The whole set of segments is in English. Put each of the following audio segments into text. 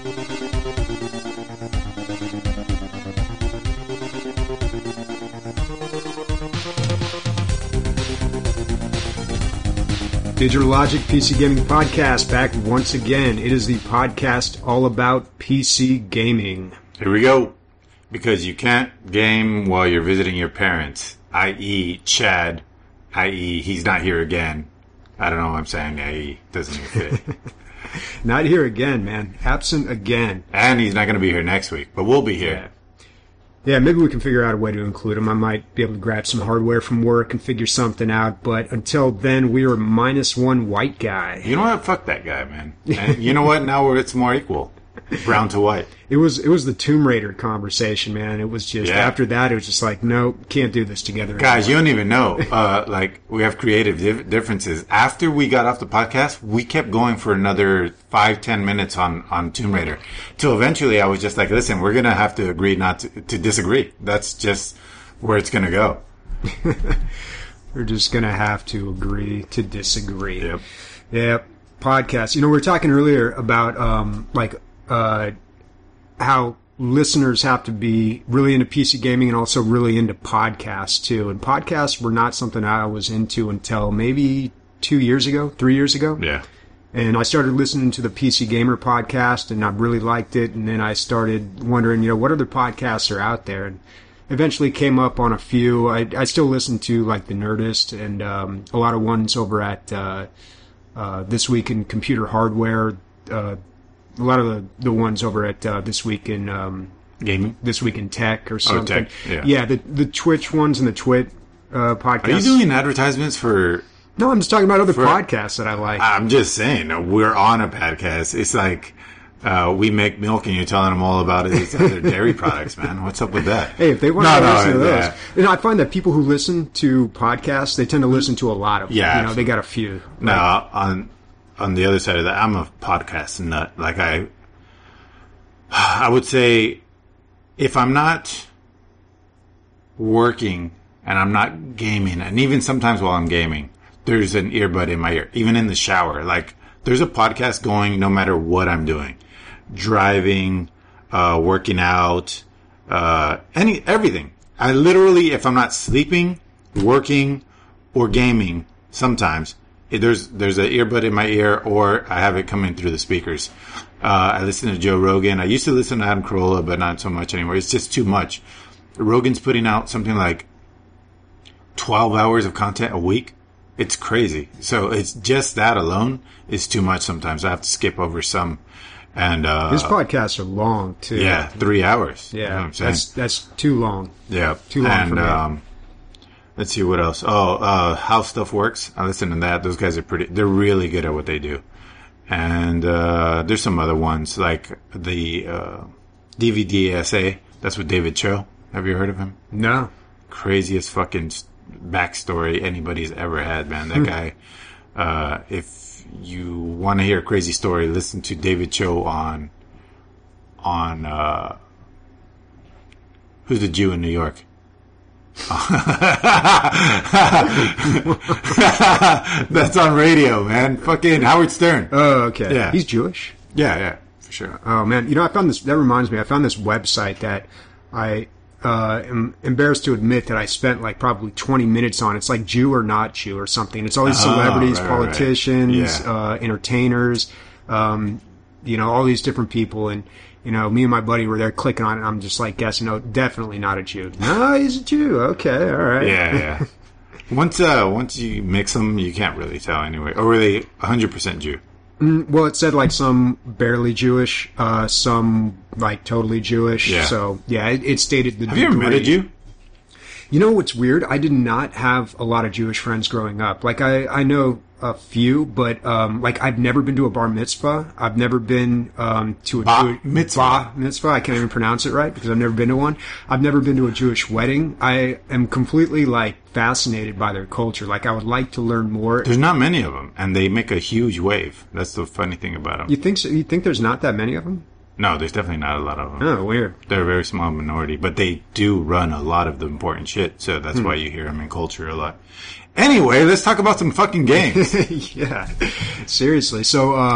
Digital Logic PC Gaming Podcast back once again. It is the podcast all about PC gaming. Here we go. Because you can't game while you're visiting your parents, i.e. Chad, i.e. he's not here again. I don't know what I'm saying, i.e. doesn't even fit. Not here again, man. Absent again. And he's not going to be here next week, but we'll be here. Yeah. Yeah, maybe we can figure out a way to include him. I might be able to grab some hardware from work and figure something out. But until then, we are -1 white guy. You know what? Fuck that guy, man. And you know what? Now it's more equal. Brown to white. It was the Tomb Raider conversation, man. It was just, after that, it was just like, nope, can't do this together anymore. Guys, you don't even know. Like, we have creative differences. After we got off the podcast, we kept going for another 5-10 minutes on Tomb Raider. Till eventually I was just like, listen, we're going to have to agree not to disagree. That's just where it's going to go. We're just going to have to agree to disagree. Yep. Yep. Podcast. You know, we were talking earlier about, how listeners have to be really into PC gaming and also really into podcasts too. And podcasts were not something I was into until maybe 3 years ago. Yeah. And I started listening to the PC Gamer podcast and I really liked it. And then I started wondering, you know, what other podcasts are out there? And eventually came up on a few. I still listen to like the Nerdist and a lot of ones over at This Week in Computer Hardware, a lot of the ones over at This Week in Gaming, This Week in Tech or something. Tech, yeah. The Twitch ones and the Twit podcasts. Are you doing advertisements for? No, I'm just talking about other podcasts that I like. I'm just saying, we're on a podcast. It's like we make milk and you're telling them all about its other dairy products, man. What's up with that? Hey, if they want to listen to those. You know, I find that people who listen to podcasts, they tend to listen to a lot of them. Yeah. You know, they got a few. No, on the other side of that, I'm a podcast nut. Like I would say, if I'm not working and I'm not gaming, and even sometimes while I'm gaming, there's an earbud in my ear, even in the shower. Like, there's a podcast going no matter what I'm doing. Driving, working out, everything. I literally, if I'm not sleeping, working, or gaming, sometimes, there's an earbud in my ear, or I have it coming through the speakers. I listen to Joe Rogan. I used to listen to Adam Carolla, but not so much anymore. It's just too much. Rogan's putting out something like 12 hours of content a week. It's crazy. So it's just that alone is too much sometimes. I have to skip over some. And his podcasts are long, too. Yeah, 3 hours. Yeah, you know what I'm saying? That's too long. Yeah. Too long for me. Let's see what else. How Stuff Works. I listen to that. Those guys they're really good at what they do. And there's some other ones, like the DVDSA. That's with David Cho. Have you heard of him? No. Craziest fucking backstory anybody's ever had, man. That guy. If you want to hear a crazy story, listen to David Cho on Who's the Jew in New York? That's on radio, man. Fucking Howard Stern. Oh, okay. Yeah. He's Jewish? Yeah, for sure. Oh, man. You know, that reminds me, I found this website that I am embarrassed to admit that I spent like probably 20 minutes on. It's like Jew or Not Jew or something. It's all these celebrities, politicians, entertainers, you know, all these different people. And, you know, me and my buddy were there clicking on it, and I'm just like guessing, no, definitely not a Jew. No, he's a Jew. Okay, all right. Yeah. Once you mix them, you can't really tell anyway. Or were they 100% Jew? Well, it said like some barely Jewish, some like totally Jewish. Yeah. So, yeah, it stated the Have you ever met a Jew? You know what's weird? I did not have a lot of Jewish friends growing up. Like, I know a few, but, like, I've never been to a bar mitzvah. I've never been, to a Bar mitzvah. I can't even pronounce it right because I've never been to one. I've never been to a Jewish wedding. I am completely, like, fascinated by their culture. Like, I would like to learn more. There's not many of them, and they make a huge wave. That's the funny thing about them. You think so? You think there's not that many of them? No, there's definitely not a lot of them. Oh, weird. They're a very small minority, but they do run a lot of the important shit, so that's why you hear them in culture a lot. Anyway, let's talk about some fucking games. Yeah, seriously. So,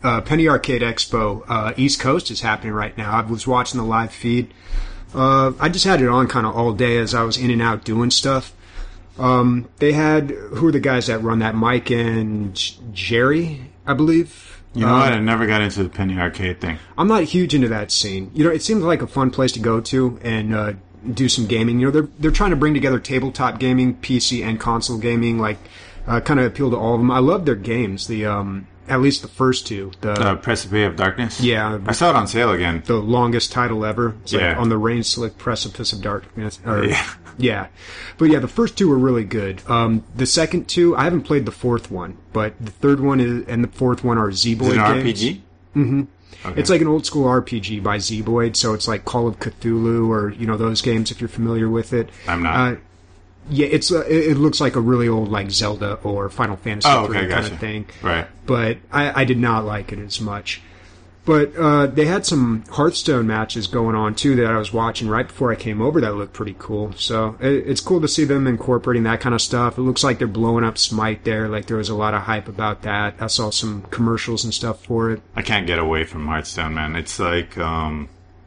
Penny Arcade Expo East Coast is happening right now. I was watching the live feed. I just had it on kind of all day as I was in and out doing stuff. They had, who are the guys that run that? Mike and Jerry, I believe. You know what? I never got into the Penny Arcade thing. I'm not huge into that scene. You know, it seems like a fun place to go to and do some gaming. You know, they're trying to bring together tabletop gaming, PC and console gaming, like kind of appeal to all of them. I love their games. At least the first two. The Precipice of Darkness? Yeah. I saw it on sale again. The longest title ever. It's like on the rain-slick precipice of darkness. Yeah. But yeah, the first two were really good. The second two, I haven't played the fourth one, but the third one and the fourth one are Zeboyd games. Is it an RPG? Mm-hmm. Okay. It's like an old school RPG by Zeboyd, so it's like Call of Cthulhu or, you know, those games if you're familiar with it. I'm not. Yeah, it looks like a really old like Zelda or Final Fantasy III kind of thing. Right. But I did not like it as much. But they had some Hearthstone matches going on too that I was watching right before I came over that looked pretty cool. So it's cool to see them incorporating that kind of stuff. It looks like they're blowing up Smite there. Like there was a lot of hype about that. I saw some commercials and stuff for it. I can't get away from Hearthstone, man. It's like, you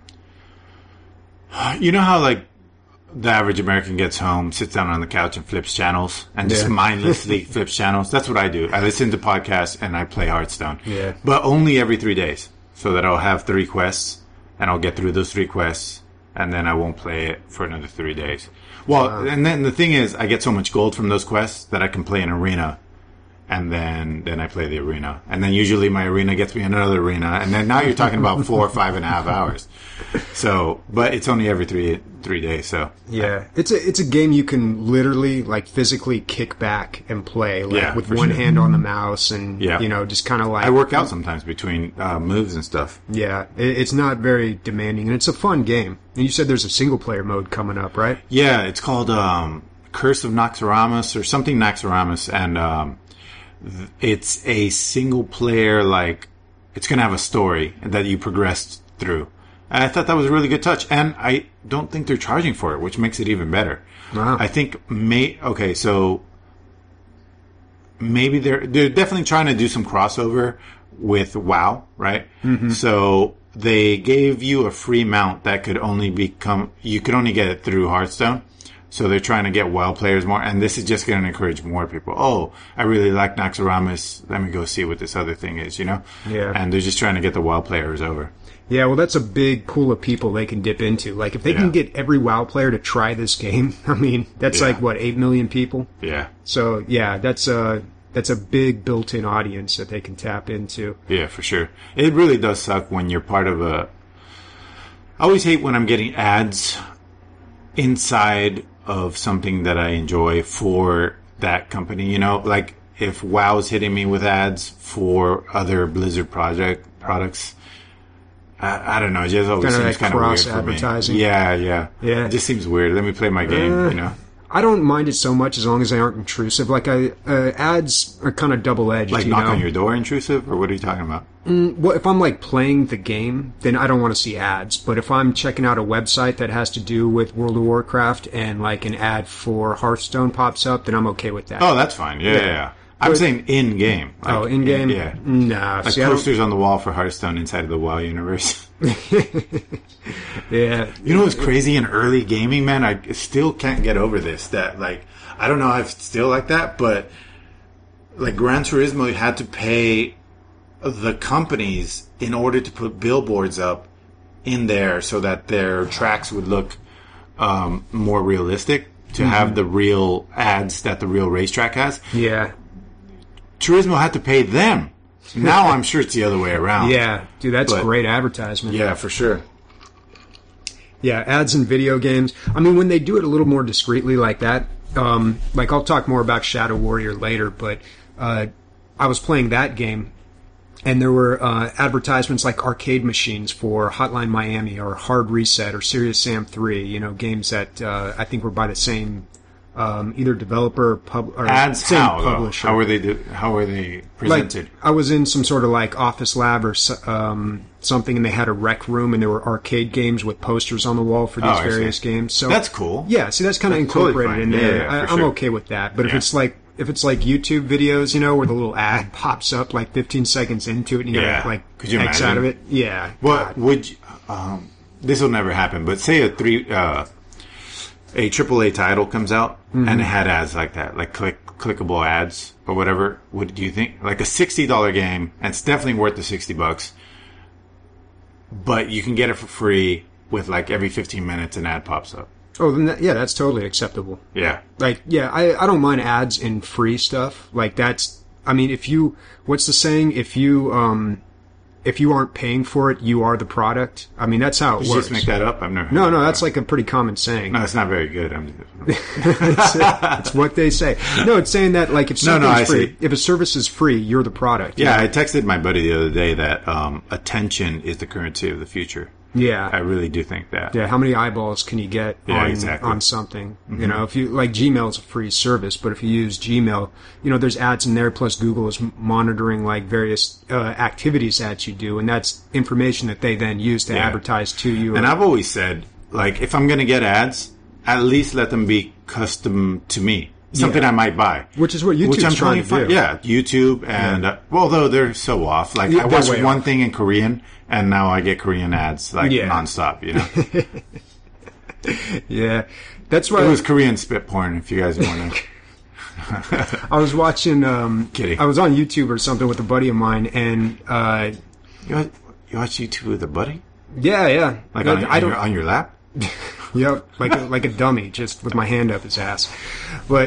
know how like the average American gets home, sits down on the couch and flips channels and just mindlessly flips channels. That's what I do. I listen to podcasts and I play Hearthstone. Yeah. But only every 3 days. So that I'll have 3 quests and I'll get through those 3 quests and then I won't play it for another 3 days. Well, and then the thing is, I get so much gold from those quests that I can play an arena. And then I play the arena. And then usually my arena gets me another arena. And then now you're talking about 4 or 5.5 hours. So, but it's only every three days, so. Yeah. It's a game you can literally, like, physically kick back and play, like, with one hand on the mouse and, you know, just kind of like. I work out sometimes between moves and stuff. Yeah. It's not very demanding, and it's a fun game. And you said there's a single-player mode coming up, right? Yeah, it's called Curse of Naxxramas or something Naxxramas, and it's a single player, like, it's going to have a story that you progressed through. And I thought that was a really good touch. And I don't think they're charging for it, which makes it even better. Wow. I think, so maybe they're definitely trying to do some crossover with WoW, right? Mm-hmm. So they gave you a free mount that could only you could only get it through Hearthstone. So they're trying to get WoW players more, and this is just going to encourage more people. Oh, I really like Naxxramas. Let me go see what this other thing is, you know? Yeah. And they're just trying to get the WoW players over. Yeah, well, that's a big pool of people they can dip into. Like, if they can get every WoW player to try this game, I mean, that's like, what, 8 million people? Yeah. So, yeah, that's a big built-in audience that they can tap into. Yeah, for sure. It really does suck when you're part of I always hate when I'm getting ads inside of something that I enjoy for that company, you know, like if WoW's hitting me with ads for other Blizzard products, I don't know, it just always seems kind of weird for me. Yeah. It just seems weird. Let me play my game, you know. I don't mind it so much as long as they aren't intrusive. Like, ads are kind of double-edged, like knock on your door intrusive, or what are you talking about? Well, if I'm, like, playing the game, then I don't want to see ads. But if I'm checking out a website that has to do with World of Warcraft and, like, an ad for Hearthstone pops up, then I'm okay with that. Oh, that's fine. Yeah. I'm saying in-game. Like, in-game? Yeah. Nah. Like posters on the wall for Hearthstone inside of the WoW universe. Yeah. You know what's crazy in early gaming, man? I still can't get over this. That, like, I don't know if it's still like that, but, like, Gran Turismo had to pay the companies in order to put billboards up in there so that their tracks would look more realistic, to have the real ads that the real racetrack has. Yeah. Turismo had to pay them. Now I'm sure it's the other way around. Yeah. Dude, that's great advertisement. Yeah, for sure. Yeah, ads in video games. I mean, when they do it a little more discreetly like that, like I'll talk more about Shadow Warrior later, but I was playing that game, and there were advertisements like arcade machines for Hotline Miami or Hard Reset or Serious Sam 3, you know, games that I think were by the same either developer or ads, same publisher. How were they presented? Like, I was in some sort of like office lab or something, and they had a rec room, and there were arcade games with posters on the wall for these various games. So that's cool. Yeah, see, that's kind of incorporated totally in there. Yeah, I'm okay with that. But if it's like if it's like YouTube videos, where the little ad pops up like 15 seconds into it and you gotta like Could you X imagine? out of it. Yeah. What would you, this will never happen, but say a AAA title comes out and it had ads like that, like clickable ads or whatever. What do you think? Like a $60 game, and it's definitely worth the $60, but you can get it for free with like every 15 minutes an ad pops up. Oh, then that's totally acceptable. Yeah. Like, yeah, I don't mind ads in free stuff. Like, what's the saying? If you aren't paying for it, you are the product. I mean, that's how it Did you works. just make that up? I've never heard No, that. that's like a pretty common saying. No, it's not very good. It's what they say. No, it's saying that, like, if something's free, see. if a service is free, you're the product. Yeah, I texted my buddy the other day that attention is the currency of the future. Yeah. I really do think that. Yeah, how many eyeballs can you get exactly. on something? If you like Gmail's a free service, but if you use Gmail, there's ads in there. Plus, Google is monitoring like various activities that you do, and that's information that they then use to advertise to you. And I've always said, like, if I'm going to get ads, at least let them be custom to me. Something I might buy. Which is what YouTube's trying to do. Yeah, YouTube and, although they're so off. Like, I watched one thing in Korean, and now I get Korean ads, like, nonstop, Yeah. That's why... It was Korean spit porn, if you guys want to... I was watching... Kidding. I was on YouTube or something with a buddy of mine, and... You watch YouTube with a buddy? Yeah. Like, on your lap? Yep, like a dummy, just with my hand up his ass. But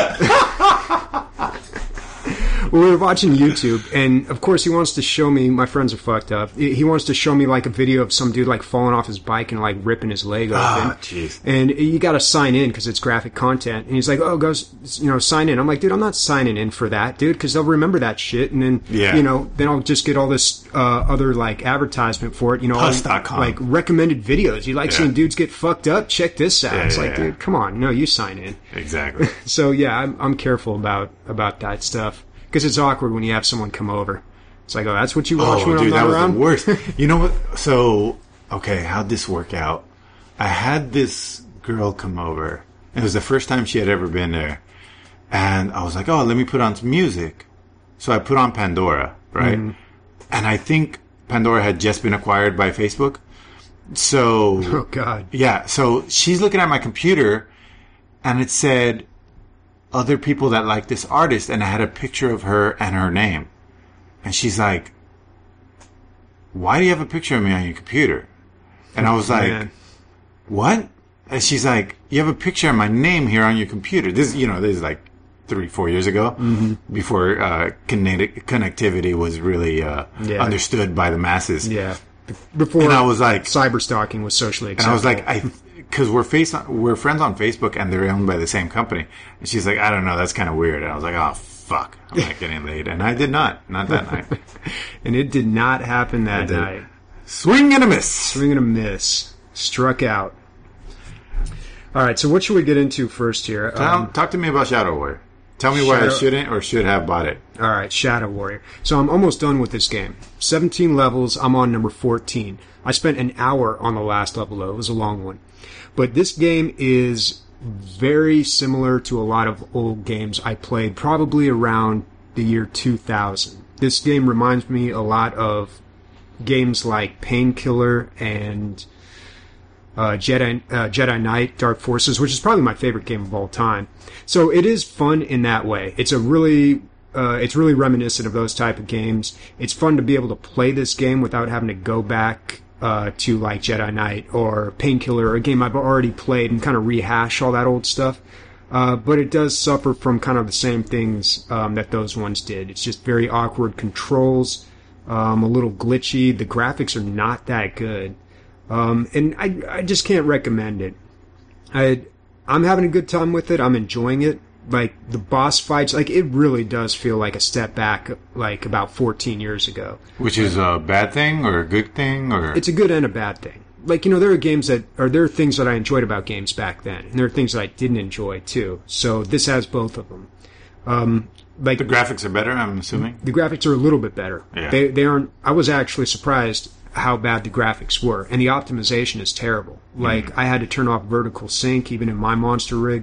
we were watching YouTube, and of course he wants to show me. My friends are fucked up. He wants to show me like a video of some dude like falling off his bike and like ripping his leg open. Oh, jeez. And you got to sign in because it's graphic content. And he's like, "Oh, go, sign in." I'm like, "Dude, I'm not signing in for that, dude, because they'll remember that shit, and then then I'll just get all this other like advertisement for it. Puss.com. Like recommended videos. You like seeing dudes get fucked up? Check this out." It's like, dude, come on, no, you sign in. Exactly. So yeah, I'm careful about that stuff. Because it's awkward when you have someone come over. It's like, oh, that's what you watch when I'm not around? That was the worst. You know what? So, okay, how'd this work out? I had this girl come over. It was the first time she had ever been there. And I was like, oh, let me put on some music. So I put on Pandora, right? And I think Pandora had just been acquired by Facebook. So... Oh, God. Yeah, so she's looking at my computer, and it said... other people that like this artist, and I had a picture of her and her name. And she's like, why do you have a picture of me on your computer? And I was like, what? And she's like, you have a picture of my name here on your computer. This is like 3-4 years ago, before connectivity was really understood by the masses. Yeah. Before and I was like, cyberstalking was socially acceptable. And I was like, because we're friends on Facebook, and they're owned by the same company. And she's like, I don't know, that's kind of weird. And I was like, oh, fuck, I'm not getting laid. And I did not that night. And it did not happen that night. Swing and a miss. Swing and a miss. Struck out. All right, so what should we get into first here? Talk to me about Shadow Warrior. Tell me why I shouldn't or should have bought it. All right, Shadow Warrior. So I'm almost done with this game. 17 levels. I'm on number 14. I spent an hour on the last level, though. It was a long one. But this game is very similar to a lot of old games I played, probably around the year 2000. This game reminds me a lot of games like Painkiller and Jedi Knight, Dark Forces, which is probably my favorite game of all time. So it is fun in that way. It's really reminiscent of those type of games. It's fun to be able to play this game without having to go back to like Jedi Knight or Painkiller, a game I've already played, and kind of rehash all that old stuff. But it does suffer from kind of the same things that those ones did. It's just very awkward controls, a little glitchy. The graphics are not that good. And I just can't recommend it. I'm having a good time with it. I'm enjoying it. Like, the boss fights, like, it really does feel like a step back, like, about 14 years ago. Which is a bad thing or a good thing, or? It's a good and a bad thing. Like, there are there are things that I enjoyed about games back then, and there are things that I didn't enjoy, too. So this has both of them. Like, the graphics are better, I'm assuming? The graphics are a little bit better. Yeah. They aren't, I was actually surprised how bad the graphics were, and the optimization is terrible. Like, I had to turn off vertical sync even in my monster rig,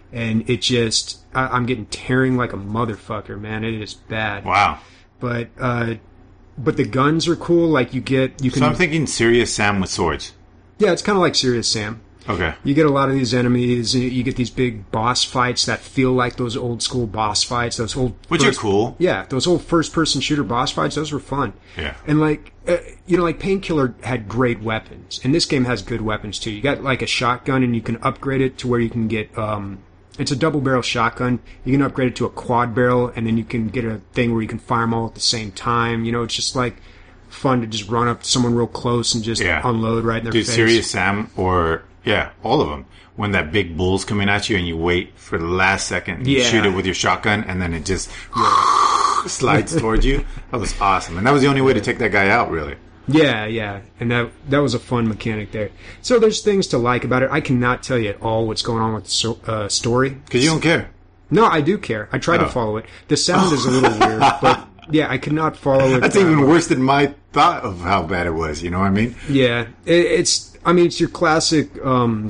and it just I'm getting tearing like a motherfucker, man. It is bad. Wow. But the guns are cool. Like you can. So I'm thinking Serious Sam with swords. Yeah, it's kind of like Serious Sam. Okay. You get a lot of these enemies, and you get these big boss fights that feel like those old school boss fights. Those old, which are cool. Yeah, those old first person shooter boss fights. Those were fun. Yeah. And like like Painkiller had great weapons, and this game has good weapons too. You got like a shotgun, and you can upgrade it to where you can get. It's a double barrel shotgun. You can upgrade it to a quad barrel, and then you can get a thing where you can fire them all at the same time. It's just like fun to just run up to someone real close and just unload right in their face. Serious Sam or. Yeah, all of them. When that big bull's coming at you and you wait for the last second and you shoot it with your shotgun and then it just slides towards you. That was awesome. And that was the only way to take that guy out, really. Yeah. And that was a fun mechanic there. So there's things to like about it. I cannot tell you at all what's going on with the story. Because you don't care. No, I do care. I tried to follow it. The sound is a little weird, but yeah, I could not follow it. That's even worse than my thought of how bad it was. You know what I mean? Yeah. It's your classic, cutscene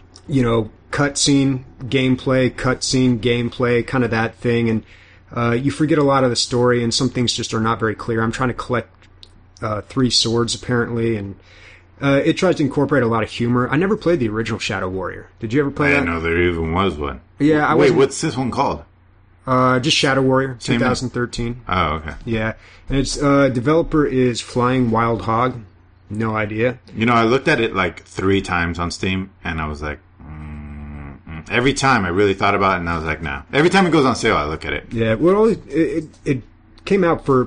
gameplay, kind of that thing. And you forget a lot of the story, and some things just are not very clear. I'm trying to collect 3 swords, apparently, and it tries to incorporate a lot of humor. I never played the original Shadow Warrior. Did you ever play that? I didn't know there even was one. Yeah. Wait, what's this one called? Just Shadow Warrior, 2013. Oh, okay. Yeah. And its developer is Flying Wild Hog. No idea. I looked at it like 3 times on Steam, and I was like, every time I really thought about it, and I was like, no. Every time it goes on sale, I look at it. Yeah, well, it came out for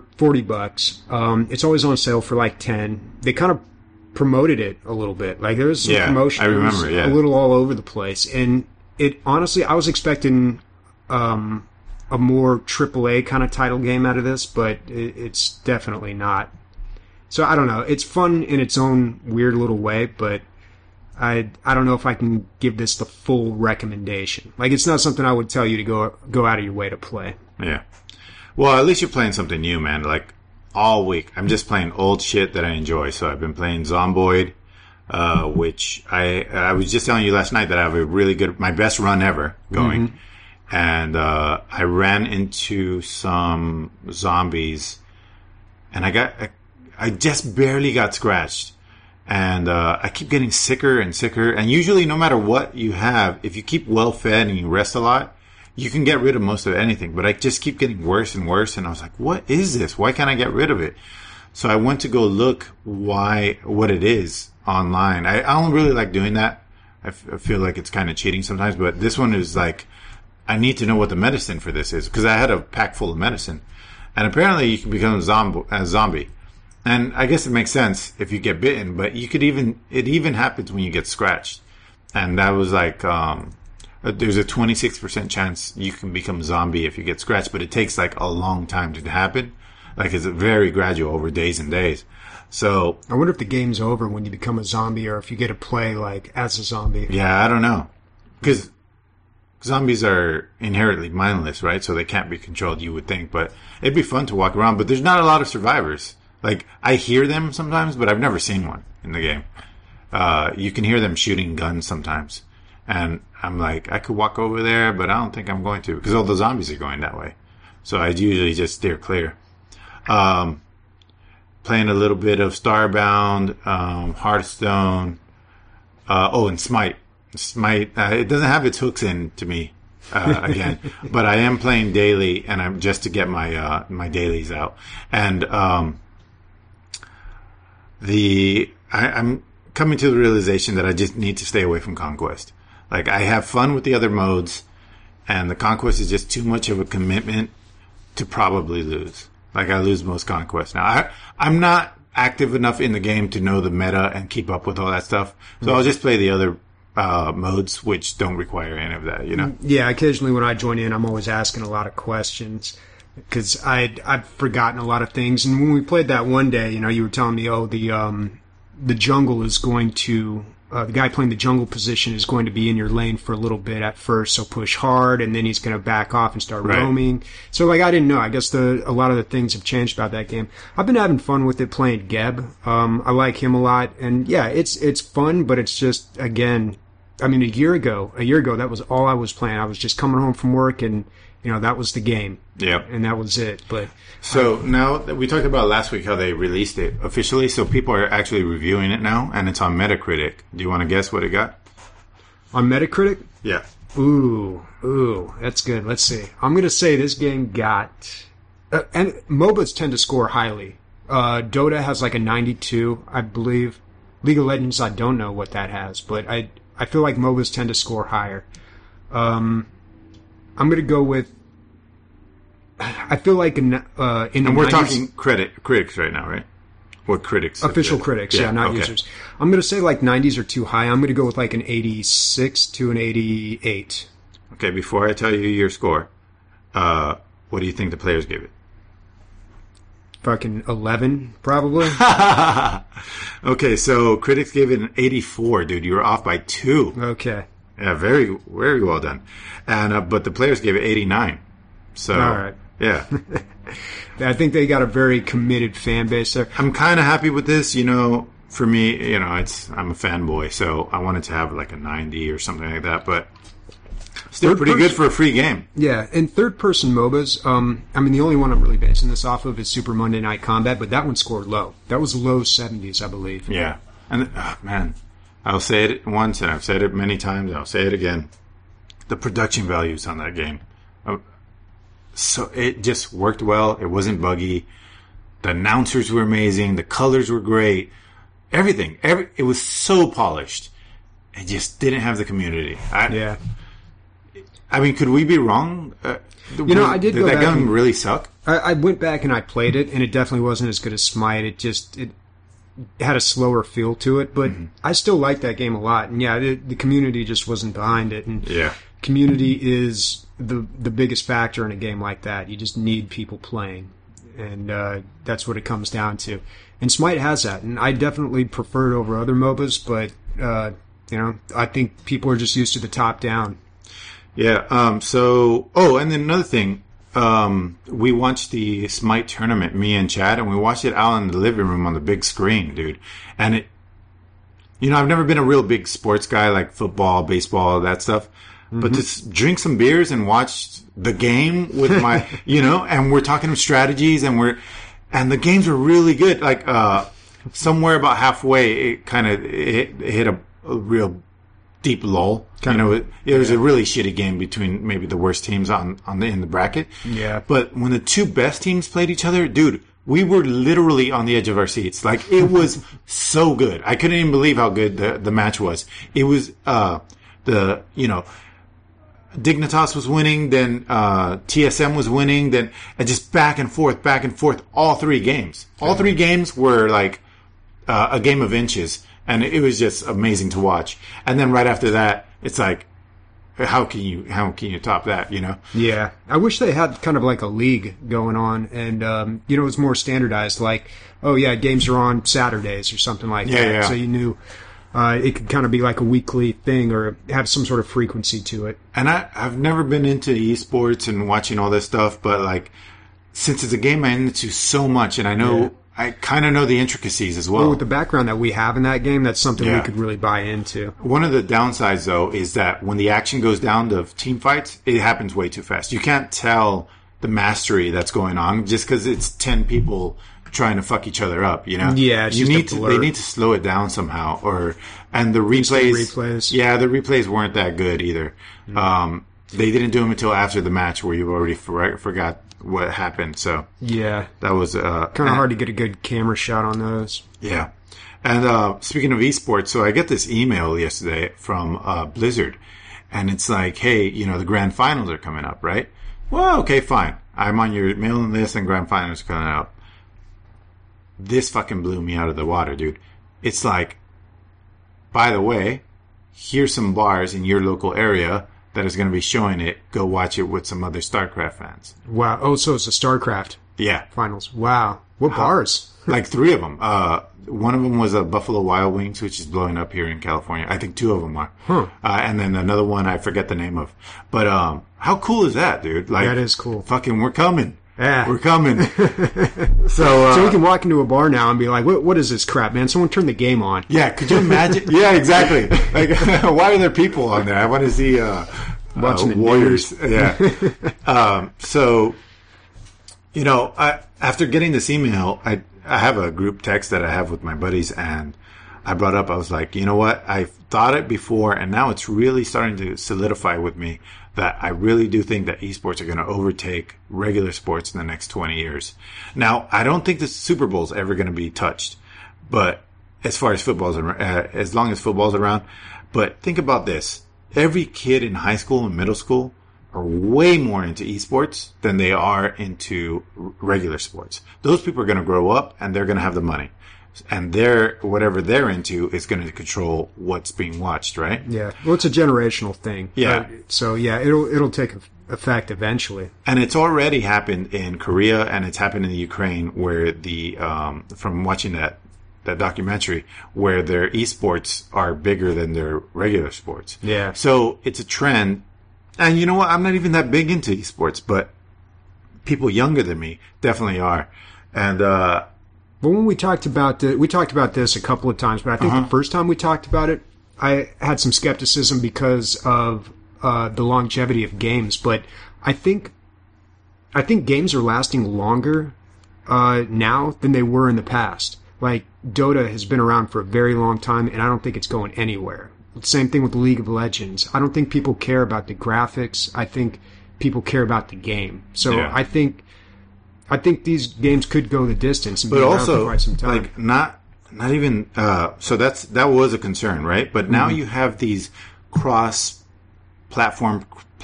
$40. It's always on sale for like 10. They kind of promoted it a little bit. Like there was some promotion. I remember. Yeah, a little all over the place, and it honestly, I was expecting a more AAA kind of title game out of this, but it's definitely not. So I don't know. It's fun in its own weird little way, but I don't know if I can give this the full recommendation. Like it's not something I would tell you to go out of your way to play. Yeah. Well, at least you're playing something new, man. Like all week, I'm just playing old shit that I enjoy. So I've been playing Zomboid, which I was just telling you last night that I have a really good, my best run ever going. Mm-hmm. And I ran into some zombies, and I just barely got scratched. And I keep getting sicker and sicker. And usually, no matter what you have, if you keep well fed and you rest a lot, you can get rid of most of anything. But I just keep getting worse and worse. And I was like, what is this? Why can't I get rid of it? So I went to go look what it is online. I don't really like doing that. I feel like it's kind of cheating sometimes. But this one is like, I need to know what the medicine for this is. Because I had a pack full of medicine. And apparently you can become a zombie. And I guess it makes sense if you get bitten, but it even happens when you get scratched. And that was like, there's a 26% chance you can become a zombie if you get scratched, but it takes like a long time to happen. Like it's very gradual over days and days. So I wonder if the game's over when you become a zombie or if you get to play like as a zombie. Yeah, I don't know. Because zombies are inherently mindless, right? So they can't be controlled, you would think, but it'd be fun to walk around, but there's not a lot of survivors. Like, I hear them sometimes, but I've never seen one in the game. You can hear them shooting guns sometimes. And I'm like, I could walk over there, but I don't think I'm going to, because all the zombies are going that way. So I usually just steer clear. Playing a little bit of Starbound, Hearthstone, and Smite. Smite, it doesn't have its hooks in to me, again, but I am playing daily, and I'm just to get my dailies out. And, I'm coming to the realization that I just need to stay away from Conquest. Like, I have fun with the other modes, and the Conquest is just too much of a commitment to probably lose. Like, I lose most Conquest. Now, I'm not active enough in the game to know the meta and keep up with all that stuff, so I'll just play the other modes, which don't require any of that, you know? Yeah, occasionally when I join in, I'm always asking a lot of questions. Because I've forgotten a lot of things, and when we played that one day, you were telling me, the jungle is going to the guy playing the jungle position is going to be in your lane for a little bit at first, so push hard, and then he's going to back off and start roaming. So like I didn't know. I guess a lot of the things have changed about that game. I've been having fun with it playing Geb. I like him a lot, and yeah, it's fun, but it's just again, I mean, a year ago, that was all I was playing. I was just coming home from work, and that was the game. Yeah, and that was it. But so now that we talked about last week how they released it officially, so people are actually reviewing it now, and it's on Metacritic. Do you want to guess what it got on Metacritic? Yeah. Ooh, that's good. Let's see. I'm gonna say this game got, and MOBAs tend to score highly. Dota has like a 92, I believe. League of Legends, I don't know what that has, but I feel like MOBAs tend to score higher. I'm going to go with. I feel like in the and we're 90s, talking critics right now, right? What critics? Official critics, yeah, not okay. users. I'm going to say like 90s are too high. I'm going to go with like an 86 to an 88. Okay, before I tell you your score, what do you think the players gave it? Fucking 11, probably. Okay, so critics gave it an 84, dude. You were off by 2. Okay. Yeah, very, very well done. And but the players gave it 89. So, all right. Yeah. I think they got a very committed fan base there. I'm kind of happy with this. For me, I'm a fanboy, so I wanted to have like a 90 or something like that, but still pretty good for a free game. Yeah, and third-person MOBAs, I mean, the only one I'm really basing this off of is Super Monday Night Combat, but that one scored low. That was low 70s, I believe. Yeah. And, man, I'll say it once, and I've said it many times, I'll say it again. The production values on that game. So it just worked well. It wasn't buggy. The announcers were amazing. The colors were great. Everything. It was so polished. It just didn't have the community. Yeah. I mean, could we be wrong? I did go that back game really suck? I went back and I played it, and it definitely wasn't as good as Smite. It had a slower feel to it, but I still liked that game a lot. And yeah, the community just wasn't behind it. And yeah. Community is the biggest factor in a game like that. You just need people playing, and that's what it comes down to. And Smite has that, and I definitely prefer it over other MOBAs, but I think people are just used to the top down. Yeah. And then another thing, we watched the Smite tournament, me and Chad, and we watched it out in the living room on the big screen, dude. And I've never been a real big sports guy, like football, baseball, that stuff. But to drink some beers and watch the game with my, and we're talking strategies and the games were really good. Like, somewhere about halfway, it kind of hit a real deep lull. It was a really shitty game between maybe the worst teams in the bracket. Yeah. But when the two best teams played each other, dude, we were literally on the edge of our seats. Like, it was so good. I couldn't even believe how good the match was. It was, Dignitas was winning, then TSM was winning, then just back and forth, all 3 games. All 3 games were like a game of inches, and it was just amazing to watch. And then right after that, it's like, how can you top that, Yeah. I wish they had kind of like a league going on, and it was more standardized, like, oh yeah, games are on Saturdays or something like that. Yeah. So you knew it could kind of be like a weekly thing or have some sort of frequency to it. And I've never been into esports and watching all this stuff, but like, since it's a game I'm into so much, and I know, yeah. I kind of know the intricacies as well. With the background that we have in that game, that's something we could really buy into. One of the downsides, though, is that when the action goes down to team fights, it happens way too fast. You can't tell the mastery that's going on just because it's 10 people trying to fuck each other up, Yeah, it's they need to slow it down somehow, and the replays. Yeah, the replays weren't that good either. Mm-hmm. They didn't do them until after the match where you already forgot what happened. So yeah, that was kind of hard to get a good camera shot on those. Yeah, and speaking of esports, so I get this email yesterday from Blizzard, and it's like, hey, the grand finals are coming up, right? Well, okay, fine. I'm on your mailing list, and grand finals are coming up. This fucking blew me out of the water, dude. It's like, by the way, here's some bars in your local area that is going to be showing it. Go watch it with some other StarCraft fans. Wow. Oh, so it's a StarCraft finals. Wow. What bars? Like 3 of them. One of them was a Buffalo Wild Wings, which is blowing up here in California. I think 2 of them are. Huh. And then another one I forget the name of. But how cool is that, dude? Like, that is cool. Fucking, we're coming. Yeah. We're coming. So we can walk into a bar now and be like, what is this crap, man? Someone turn the game on. Yeah, could you imagine? Yeah, exactly. Like, why are there people on there? I want to see watching the Warriors. Yeah. So, you know, after getting this email, I have a group text that I have with my buddies, and I brought up, I was like, you know what? I've thought it before, and now it's really starting to solidify with me that I really do think that esports are going to overtake regular sports in the next 20 years. Now, I don't think the Super Bowl is ever going to be touched, but as far as football's as long as football's around. But think about this. Every kid in high school and middle school are way more into esports than they are into regular sports. Those people are going to grow up and they're going to have the money. And whatever they're into is going to control what's being watched, right? Yeah. Well, it's a generational thing. Yeah. So yeah, it'll take effect eventually. And it's already happened in Korea, and it's happened in the Ukraine, where from watching that documentary, where their esports are bigger than their regular sports. Yeah. So it's a trend. And you know what? I'm not even that big into esports, but people younger than me definitely are. And but when we talked about this a couple of times, but I think the first time we talked about it, I had some skepticism because of the longevity of games. But I think games are lasting longer now than they were in the past. Like, Dota has been around for a very long time, and I don't think it's going anywhere. Same thing with League of Legends. I don't think people care about the graphics. I think people care about the game. So yeah. I think these games could go the distance and be around for quite some time. Like, not even so that was a concern, right? But now you have these cross-platform,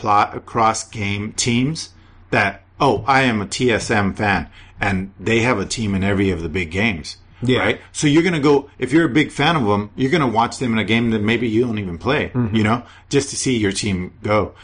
cross-game teams that, I am a TSM fan, and they have a team in every of the big games. Yeah. Right? So you're going to go, if you're a big fan of them, you're going to watch them in a game that maybe you don't even play, you know, just to see your team go.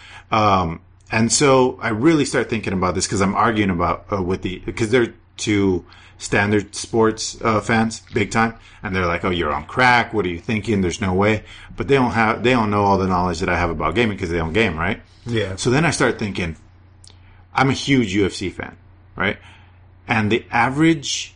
And so I really start thinking about this because I'm arguing about, because they're two standard sports, fans, big time. And they're like, you're on crack. What are you thinking? There's no way. But they don't know all the knowledge that I have about gaming because they don't game, right? Yeah. So then I start thinking, I'm a huge UFC fan, right? And the average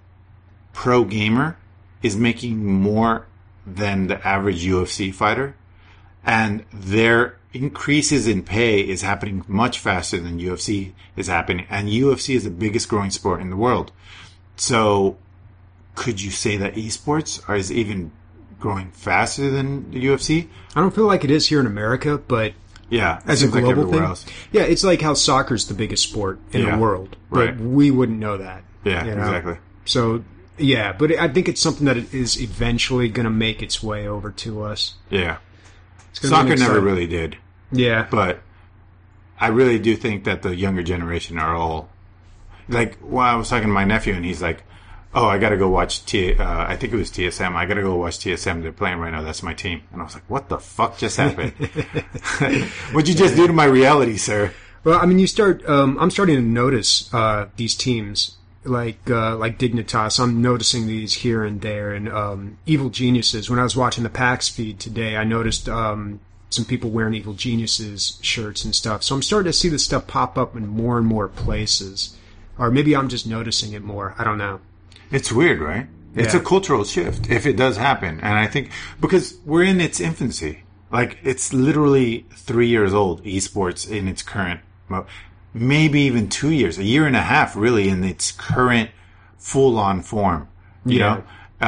pro gamer is making more than the average UFC fighter, and their increases in pay is happening much faster than UFC is happening, and UFC is the biggest growing sport in the world. So could you say that esports is even growing faster than the UFC? I don't feel like it is here in America, but yeah, as a global thing, else. Yeah, it's like how soccer's the biggest sport in the world, but we wouldn't know that. Yeah, exactly. So yeah, but I think it's something that is eventually going to make its way over to us. Yeah. Soccer never really did. Yeah. But I really do think that the younger generation are all... Like, I was talking to my nephew, and he's like, I got to go watch I think it was TSM. I got to go watch TSM. They're playing right now. That's my team. And I was like, what the fuck just happened? What'd you just do to my reality, sir? Well, I mean, I'm starting to notice these teams... Like Dignitas, I'm noticing these here and there, and Evil Geniuses. When I was watching the PAX feed today, I noticed some people wearing Evil Geniuses shirts and stuff. So I'm starting to see this stuff pop up in more and more places, or maybe I'm just noticing it more. I don't know. It's weird, right? Yeah. It's a cultural shift if it does happen, and I think because we're in its infancy, like it's literally 3 years old. Esports in its current mode. Maybe even 2 years, a year and a half, really, in its current full-on form, you know?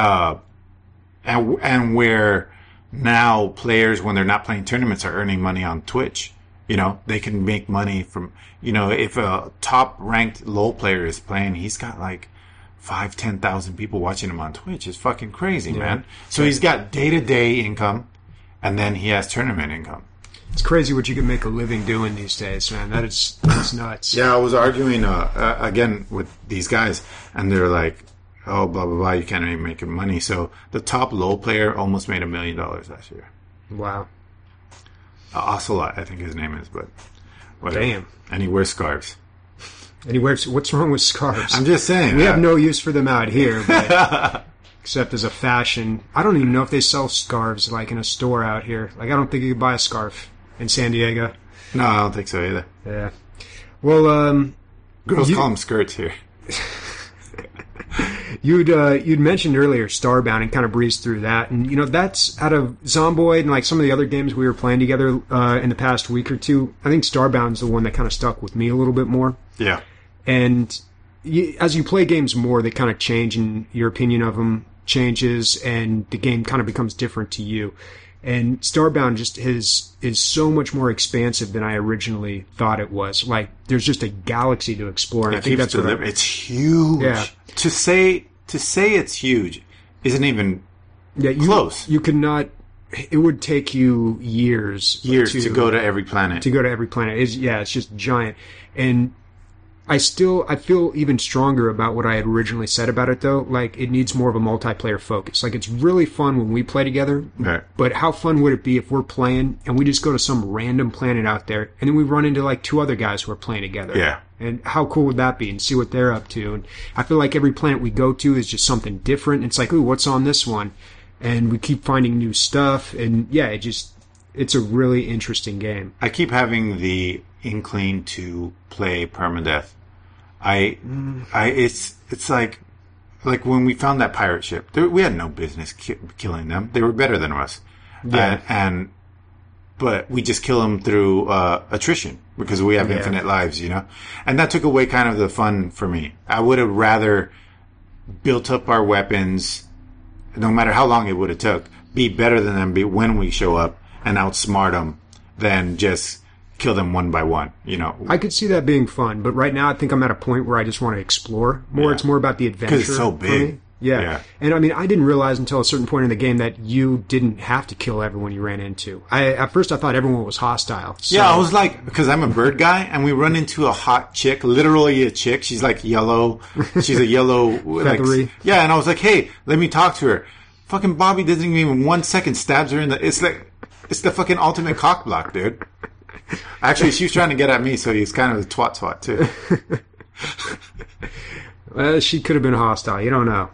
And where now players, when they're not playing tournaments, are earning money on Twitch. You know, they can make money from, you know, if a top-ranked LoL player is playing, he's got like 10,000 people watching him on Twitch. It's fucking crazy, man. So he's got day-to-day income, and then he has tournament income. It's crazy what you can make a living doing these days, man. That's nuts. Yeah, I was arguing again with these guys, and they're like, blah, blah, blah, you can't even make money. So the top LoL player almost made $1 million last year. Wow. Ocelot, I think his name is, but whatever. Damn. And he wears scarves. What's wrong with scarves? I'm just saying. We have no use for them out here, but... Except as a fashion. I don't even know if they sell scarves, like, in a store out here. Like, I don't think you could buy a scarf in San Diego. No, I don't think so either. Yeah. Well, Girls call them skirts here. You'd mentioned earlier Starbound and kind of breezed through that, and that's out of Zomboid and like some of the other games we were playing together in the past week or two. I think Starbound's the one that kind of stuck with me a little bit more. Yeah, and as you play games more, they kind of change, and your opinion of them changes, and the game kind of becomes different to you. And Starbound just is so much more expansive than I originally thought it was. Like, there's just a galaxy to explore, and I think that's it's huge. Yeah. To say it's huge isn't even close. You could not. It would take you years to go to every planet. It's just giant. And I feel even stronger about what I had originally said about it, though. Like, it needs more of a multiplayer focus. Like, it's really fun when we play together, right. But how fun would it be if we're playing and we just go to some random planet out there and then we run into, like, two other guys who are playing together? Yeah. And how cool would that be? And see what they're up to. And I feel like every planet we go to is just something different. It's like, ooh, what's on this one? And we keep finding new stuff. And, yeah, it's a really interesting game. I keep having the inkling to play permadeath. It's like when we found that pirate ship, we had no business killing them. They were better than us. Yeah. But we just kill them through attrition because we have infinite lives, And that took away kind of the fun for me. I would have rather built up our weapons, no matter how long it would have took, be better than them when we show up and outsmart them than just kill them one by one, I could see that being fun, but right now I think I'm at a point where I just want to explore more. Yeah. It's more about the adventure. Because it's so big. Yeah. And I mean, I didn't realize until a certain point in the game that you didn't have to kill everyone you ran into. At first I thought everyone was hostile. So. Yeah, I was like, because I'm a bird guy, and we run into a hot chick, literally a chick. She's like yellow. She's a yellow. Feathery. Yeah, and I was like, hey, let me talk to her. Fucking Bobby doesn't even 1 second stabs her in the... It's the fucking ultimate cock block, dude. Actually, she was trying to get at me, so he's kind of a twat too. Well, she could have been hostile. You don't know.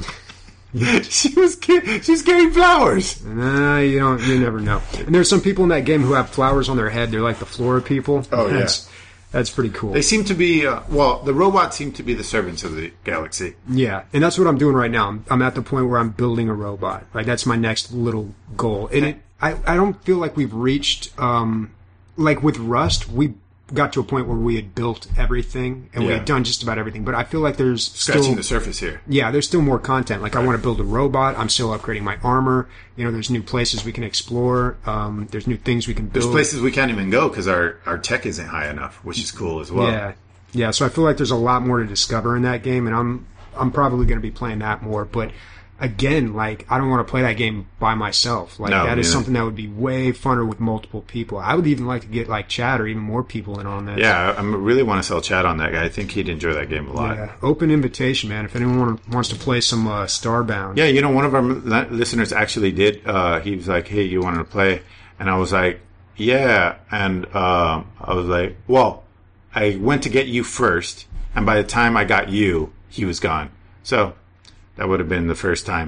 She's carrying flowers. Nah, you never know. And there's some people in that game who have flowers on their head. They're like the flora people. Oh, yeah. That's pretty cool. They seem to be, the robots seem to be the servants of the galaxy. Yeah, and that's what I'm doing right now. I'm at the point where I'm building a robot. Like, that's my next little goal. And I don't feel like we've reached... like with Rust, we got to a point where we had built everything and we had done just about everything. But I feel like there's scratching the surface here. Yeah, there's still more content. Like, I want to build a robot. I'm still upgrading my armor. There's new places we can explore. There's new things we can build. There's places we can't even go because our tech isn't high enough, which is cool as well. Yeah. So I feel like there's a lot more to discover in that game, and I'm probably going to be playing that more. But again, like, I don't want to play that game by myself. Like, that is something that would be way funner with multiple people. I would even like to get, like, Chad or even more people in on that. Yeah, I really want to sell Chad on that guy. I think he'd enjoy that game a lot. Yeah, open invitation, man. If anyone wants to play some Starbound. Yeah, one of our listeners actually did. He was like, hey, you want to play? And I was like, yeah. And I was like, well, I went to get you first, and by the time I got you, he was gone. So... that would have been the first time.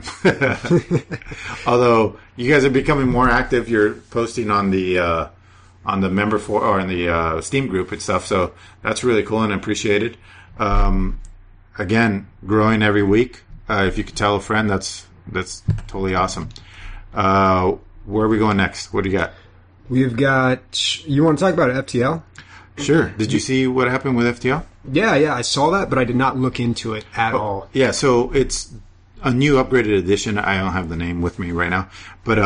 Although you guys are becoming more active, you're posting on the member or in the Steam group and stuff. So that's really cool and appreciated. Again, growing every week. If you could tell a friend, that's totally awesome. Where are we going next? What do you got? We've got. You want to talk about FTL? Sure. Did you see what happened with FTL? Yeah, I saw that, but I did not look into it at all. Yeah, so it's a new upgraded edition. I don't have the name with me right now, but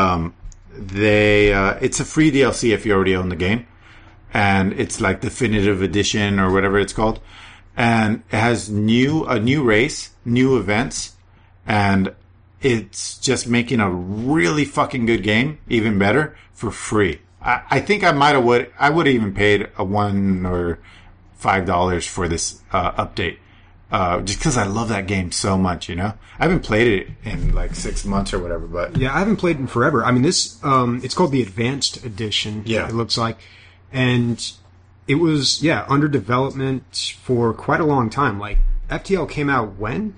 it's a free DLC if you already own the game, and it's like definitive edition or whatever it's called, and it has a new race, new events, and it's just making a really fucking good game even better for free. I think I would have even paid a $1 or $5 for this update, just because I love that game so much. I haven't played it in like 6 months or whatever, but yeah, I haven't played it in forever. I mean, this it's called the Advanced Edition. Yeah, it looks like, and it was under development for quite a long time. Like, FTL came out when?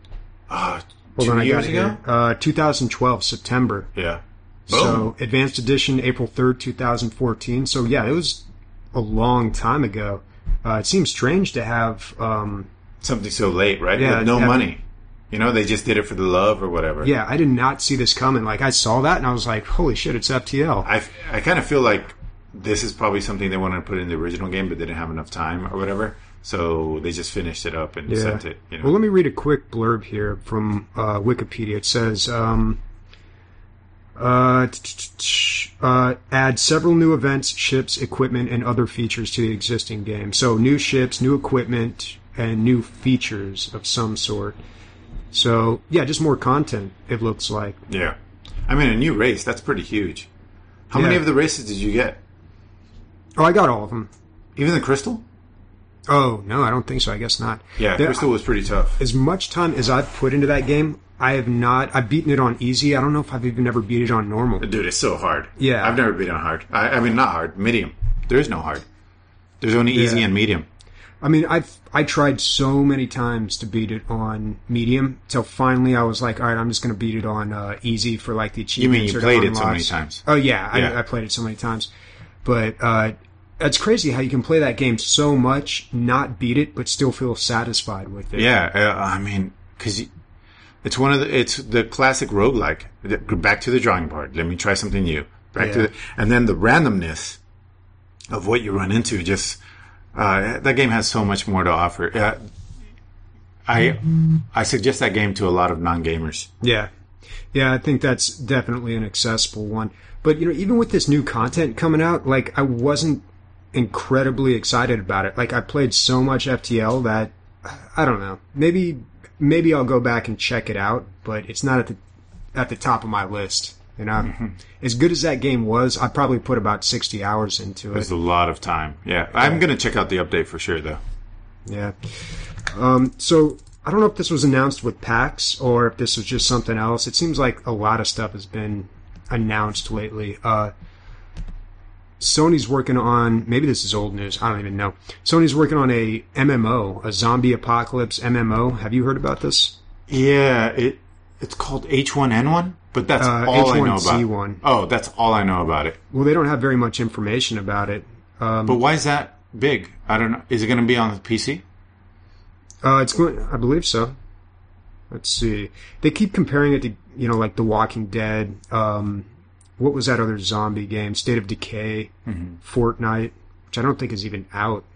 2 years ago, 2012 September. Yeah. So, Advanced Edition, April 3rd, 2014. So, yeah, it was a long time ago. It seems strange to have something so late, right? Yeah, With no money. You know, they just did it for the love or whatever. Yeah, I did not see this coming. Like, I saw that and I was like, holy shit, it's FTL. I kind of feel like this is probably something they wanted to put in the original game, but didn't have enough time or whatever. So they just finished it up and sent it. You know? Well, let me read a quick blurb here from Wikipedia. It says, add several new events, ships, equipment, and other features to the existing game. So new ships, new equipment, and new features of some sort. So, yeah, just more content, it looks like. Yeah. I mean, a new race, that's pretty huge. How many of the races did you get? Oh, I got all of them. Even the Crystal? Oh, no, I don't think so. I guess not. Yeah, Crystal was pretty tough. As much time as I've put into that game, I have not. I've beaten it on easy. I don't know if I've even ever beat it on normal. Dude, it's so hard. Yeah. I've never beat it on hard. I mean, not hard. Medium. There is no hard. There's only easy and medium. I mean, I tried so many times to beat it on medium till finally I was like, all right, I'm just going to beat it on easy for like the achievements. You mean you played it so many times? Oh yeah. I played it so many times, but it's crazy how you can play that game so much, not beat it, but still feel satisfied with it. Yeah, I mean, because it's it's the classic roguelike. Back to the drawing board. Let me try something new. And then the randomness of what you run into just. That game has so much more to offer. I suggest that game to a lot of non-gamers. Yeah. Yeah, I think that's definitely an accessible one. But, you know, even with this new content coming out, like, I wasn't incredibly excited about it. Like, I played so much FTL that, I don't know, maybe I'll go back and check it out, but it's not at the top of my list. You know, as good as that game was, I probably put about 60 hours into it. It's a lot of time. Yeah. I'm going to check out the update for sure, though. Yeah. So, I don't know if this was announced with PAX or if this was just something else. It seems like a lot of stuff has been announced lately. Sony's working on, maybe this is old news, I don't even know. Sony's working on a MMO, a zombie apocalypse MMO. Have you heard about this? Yeah, it's called H1N1? But that's all I know about it. Oh, that's all I know about it. Well, they don't have very much information about it. But why is that big? I don't know. Is it going to be on the PC? It's going. I believe so. Let's see. They keep comparing it to, you know, like The Walking Dead. What was that other zombie game? State of Decay, Fortnite, which I don't think is even out.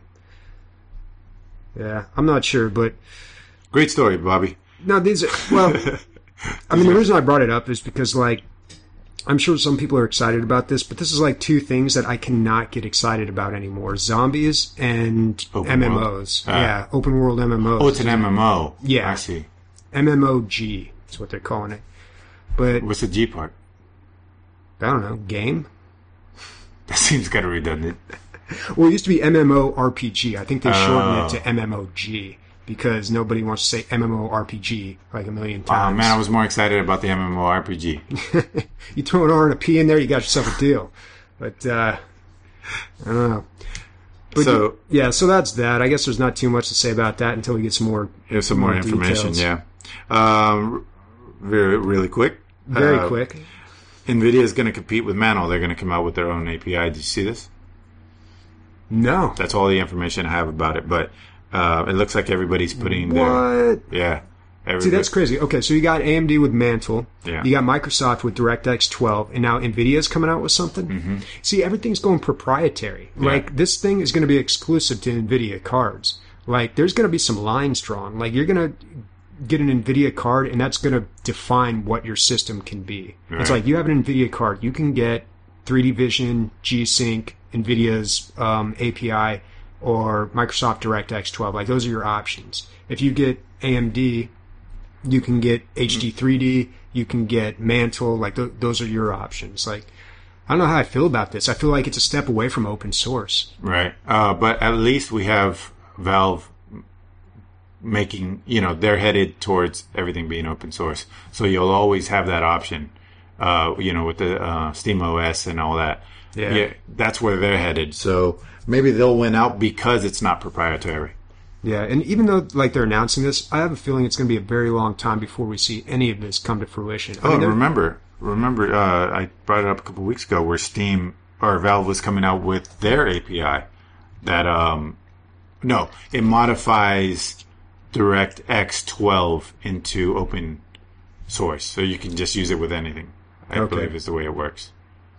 Yeah, I'm not sure, but great story, Bobby. No, these are, well. I mean, the reason I brought it up is because, like, I'm sure some people are excited about this, but this is like two things that I cannot get excited about anymore. Zombies and open MMOs. Yeah, open world MMOs. Oh, it's an MMO. Yeah. I see. MMOG is what they're calling it. But what's the G part? I don't know. Game? That seems kind of redundant. Well, it used to be MMORPG. I think they shortened it to MMOG. Because nobody wants to say MMORPG like a million times. Oh, man, I was more excited about the MMORPG. You throw an R and a P in there, you got yourself a deal. But, I don't know. But so that's that. I guess there's not too much to say about that until we get some more information, details. Yeah. Really quick. Very quick. NVIDIA is going to compete with Mantle. They're going to come out with their own API. Did you see this? No. That's all the information I have about it, but... it looks like everybody's putting what? Yeah. See, that's crazy. Okay, so you got AMD with Mantle. Yeah. You got Microsoft with DirectX 12. And now NVIDIA's coming out with something? Mm-hmm. See, everything's going proprietary. Yeah. Like, this thing is going to be exclusive to NVIDIA cards. Like, there's going to be some lines drawn. Like, you're going to get an NVIDIA card, and that's going to define what your system can be. Right. It's like, you have an NVIDIA card. You can get 3D Vision, G-Sync, NVIDIA's API, or Microsoft DirectX 12. Like, those are your options. If you get AMD, you can get HD 3D, you can get Mantle. Like, those are your options. Like, I don't know how I feel about this. I feel like it's a step away from open source. Right. But at least we have Valve making, you know, they're headed towards everything being open source. So you'll always have that option, you know, with the Steam OS and all that. Yeah. That's where they're headed. So maybe they'll win out because it's not proprietary. Yeah, and even though, like, they're announcing this, I have a feeling it's going to be a very long time before we see any of this come to fruition. Remember, I brought it up a couple weeks ago where Valve was coming out with their API that No, it modifies DirectX 12 into open source, so you can just use it with anything. I believe is the way it works.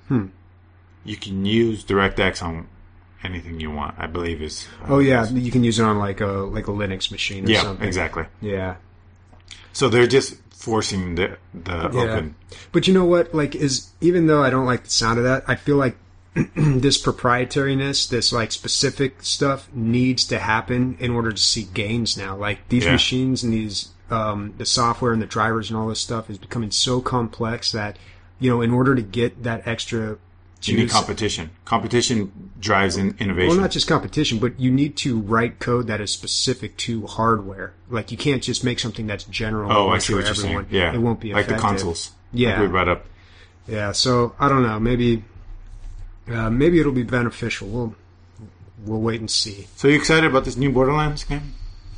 You can use DirectX on anything you want. I believe is. You can use it on like a Linux machine or something. Yeah, exactly. Yeah. So they're just forcing the open. But you know what? Like, even though I don't like the sound of that, I feel like this proprietariness, this like specific stuff needs to happen in order to see gains now. Like these machines and these the software and the drivers and all this stuff is becoming so complex that, in order to get that extra you need competition. Competition drives innovation. Well, not just competition, but you need to write code that is specific to hardware. Like, you can't just make something that's general. Oh, I see what you're saying. Yeah. It won't be effective. Like the consoles. Yeah. Like we brought up. Yeah, so, I don't know. Maybe it'll be beneficial. We'll wait and see. So, you excited about this new Borderlands game?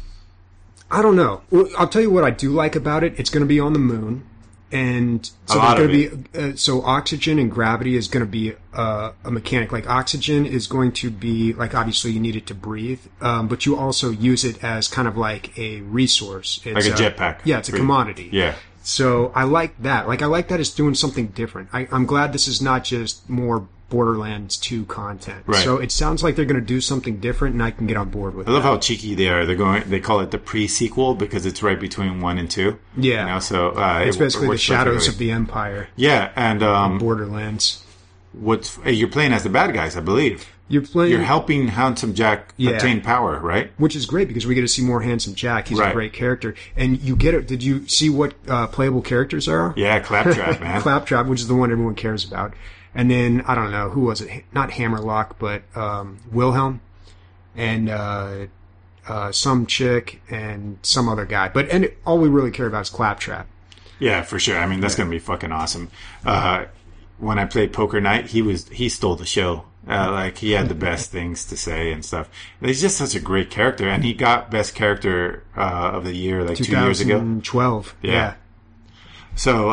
I don't know. Well, I'll tell you what I do like about it. It's going to be on the moon. And so there's going to be so oxygen and gravity is going to be a mechanic. Like oxygen is going to be like, obviously you need it to breathe, but you also use it as kind of like a resource. It's like a jetpack. Yeah, it's a commodity. Yeah. So I like that. Like I like that it's doing something different. I'm glad this is not just more Borderlands 2 content. Right. So it sounds like they're going to do something different, and I can get on board with it. I love how cheeky they are. They call it the pre-sequel because it's right between 1 and 2. Yeah. So it's basically the Shadows of the Empire. Yeah, and Borderlands. You're playing as the bad guys, I believe. You're helping Handsome Jack attain power, right? Which is great because we get to see more Handsome Jack. He's a great character, and you get it. Did you see what playable characters are? Yeah, Claptrap, man. Claptrap, which is the one everyone cares about. And then, I don't know, who was it? Not Hammerlock, but Wilhelm. And some chick and some other guy. And all we really care about is Claptrap. Yeah, for sure. I mean, that's going to be fucking awesome. When I played Poker Night, he stole the show. Like, he had the best things to say and stuff. And he's just such a great character. And he got Best Character of the Year, like 2 years ago. 2012. Yeah. So,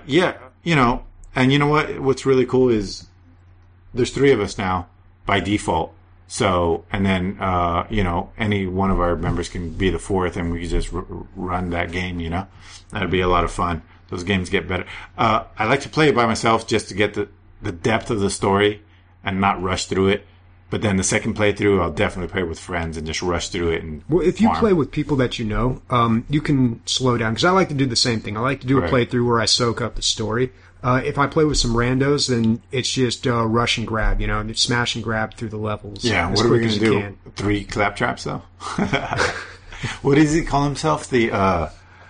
and you know what? What's really cool is there's 3 of us now by default. So, and then, any one of our members can be the 4th and we can just run that game, That'd be a lot of fun. Those games get better. I like to play it by myself just to get the depth of the story and not rush through it. But then the second playthrough, I'll definitely play with friends and just rush through it. And if you play with people that you know, you can slow down. Because I like to do the same thing. I like to do a playthrough where I soak up the story. If I play with some randos, then it's just rush and grab, smash and grab through the levels. Yeah, what are we going to do? 3 Claptraps, though? What does he call himself? The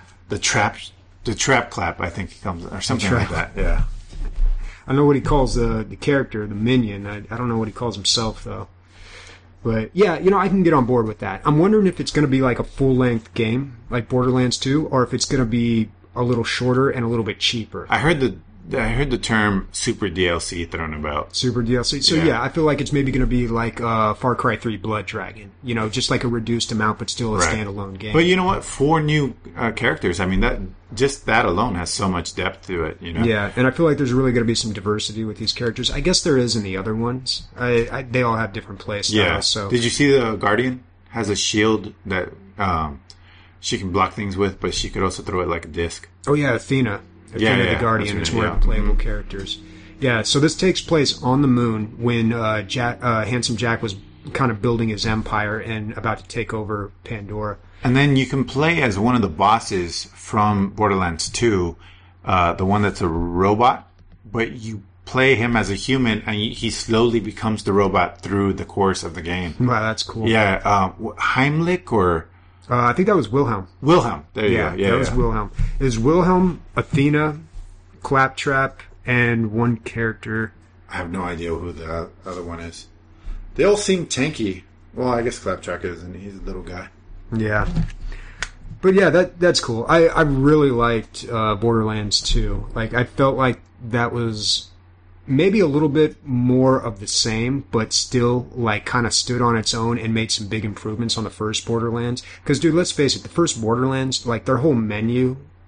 trap clap, I think he comes, or something like that. Yeah. I know what he calls the character, the minion. I don't know what he calls himself, though. But, yeah, I can get on board with that. I'm wondering if it's going to be like a full-length game, like Borderlands 2, or if it's going to be a little shorter and a little bit cheaper. I heard the term Super DLC thrown about. Super DLC? So, yeah I feel like it's maybe going to be like Far Cry 3 Blood Dragon. Just like a reduced amount, but still a standalone game. But you know what? 4 new characters. I mean, that alone has so much depth to it, Yeah, and I feel like there's really going to be some diversity with these characters. I guess there is in the other ones. They all have different play styles. Yeah. So. Did you see the Guardian has a shield that she can block things with, but she could also throw it like a disc? Oh, yeah, Athena the Guardian is one of the playable characters. Yeah, so this takes place on the moon when Handsome Jack was kind of building his empire and about to take over Pandora. And then you can play as one of the bosses from Borderlands 2, the one that's a robot, but you play him as a human and he slowly becomes the robot through the course of the game. Wow, that's cool. Yeah, Heimlich or... I think that was Wilhelm. Wilhelm. There you go. Yeah, that was Wilhelm. It was Wilhelm, Athena, Claptrap, and one character. I have no idea who the other one is. They all seem tanky. Well, I guess Claptrap is, and he's a little guy. Yeah. But yeah, that's cool. I really liked Borderlands 2. Like, I felt like that was maybe a little bit more of the same, but still, like, kind of stood on its own and made some big improvements on the first Borderlands. Because, dude, let's face it, the first Borderlands, like, their whole menu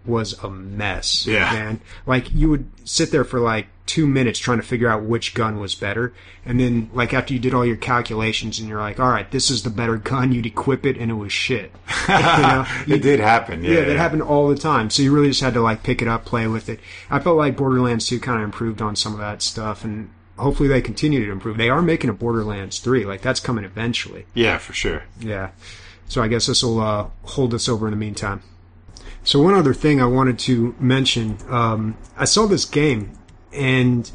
was a mess. Yeah. Man. Like, you would sit there for like 2 minutes trying to figure out which gun was better. And then, like, after you did all your calculations and you're like, all right, this is the better gun, you'd equip it and it was shit. It did happen. Yeah, that happened all the time. So you really just had to, like, pick it up, play with it. I felt like Borderlands 2 kind of improved on some of that stuff, and hopefully they continue to improve. They are making a Borderlands 3. Like, that's coming eventually. Yeah, for sure. Yeah. So I guess this will hold us over in the meantime. So one other thing I wanted to mention, I saw this game, and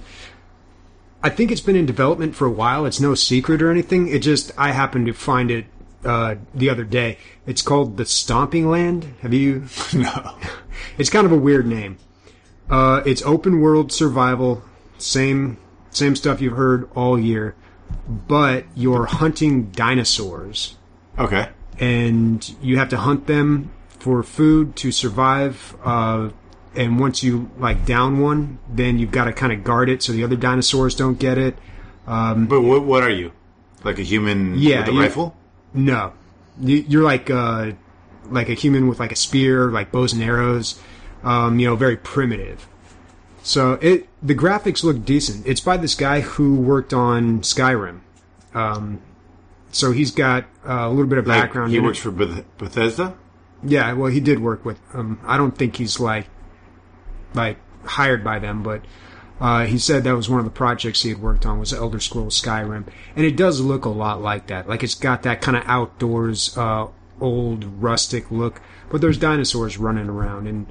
I think it's been in development for a while. It's no secret or anything. I happened to find it the other day. It's called The Stomping Land. Have you? No. It's kind of a weird name. It's open world survival, same stuff you've heard all year, but you're hunting dinosaurs. Okay. And you have to hunt them for food to survive. And once you, like, down one, then you've got to kind of guard it so the other dinosaurs don't get it. But what are you? Like a human with a rifle? No. You're like a human with, like, a spear, like bows and arrows. Very primitive. So the graphics look decent. It's by this guy who worked on Skyrim. So he's got a little bit of background. He works for Bethesda? Yeah, well, he did work with I don't think he's like hired by them, but he said that was one of the projects he had worked on was Elder Scrolls Skyrim. And it does look a lot like that. Like, it's got that kind of outdoors, old, rustic look. But there's dinosaurs running around, and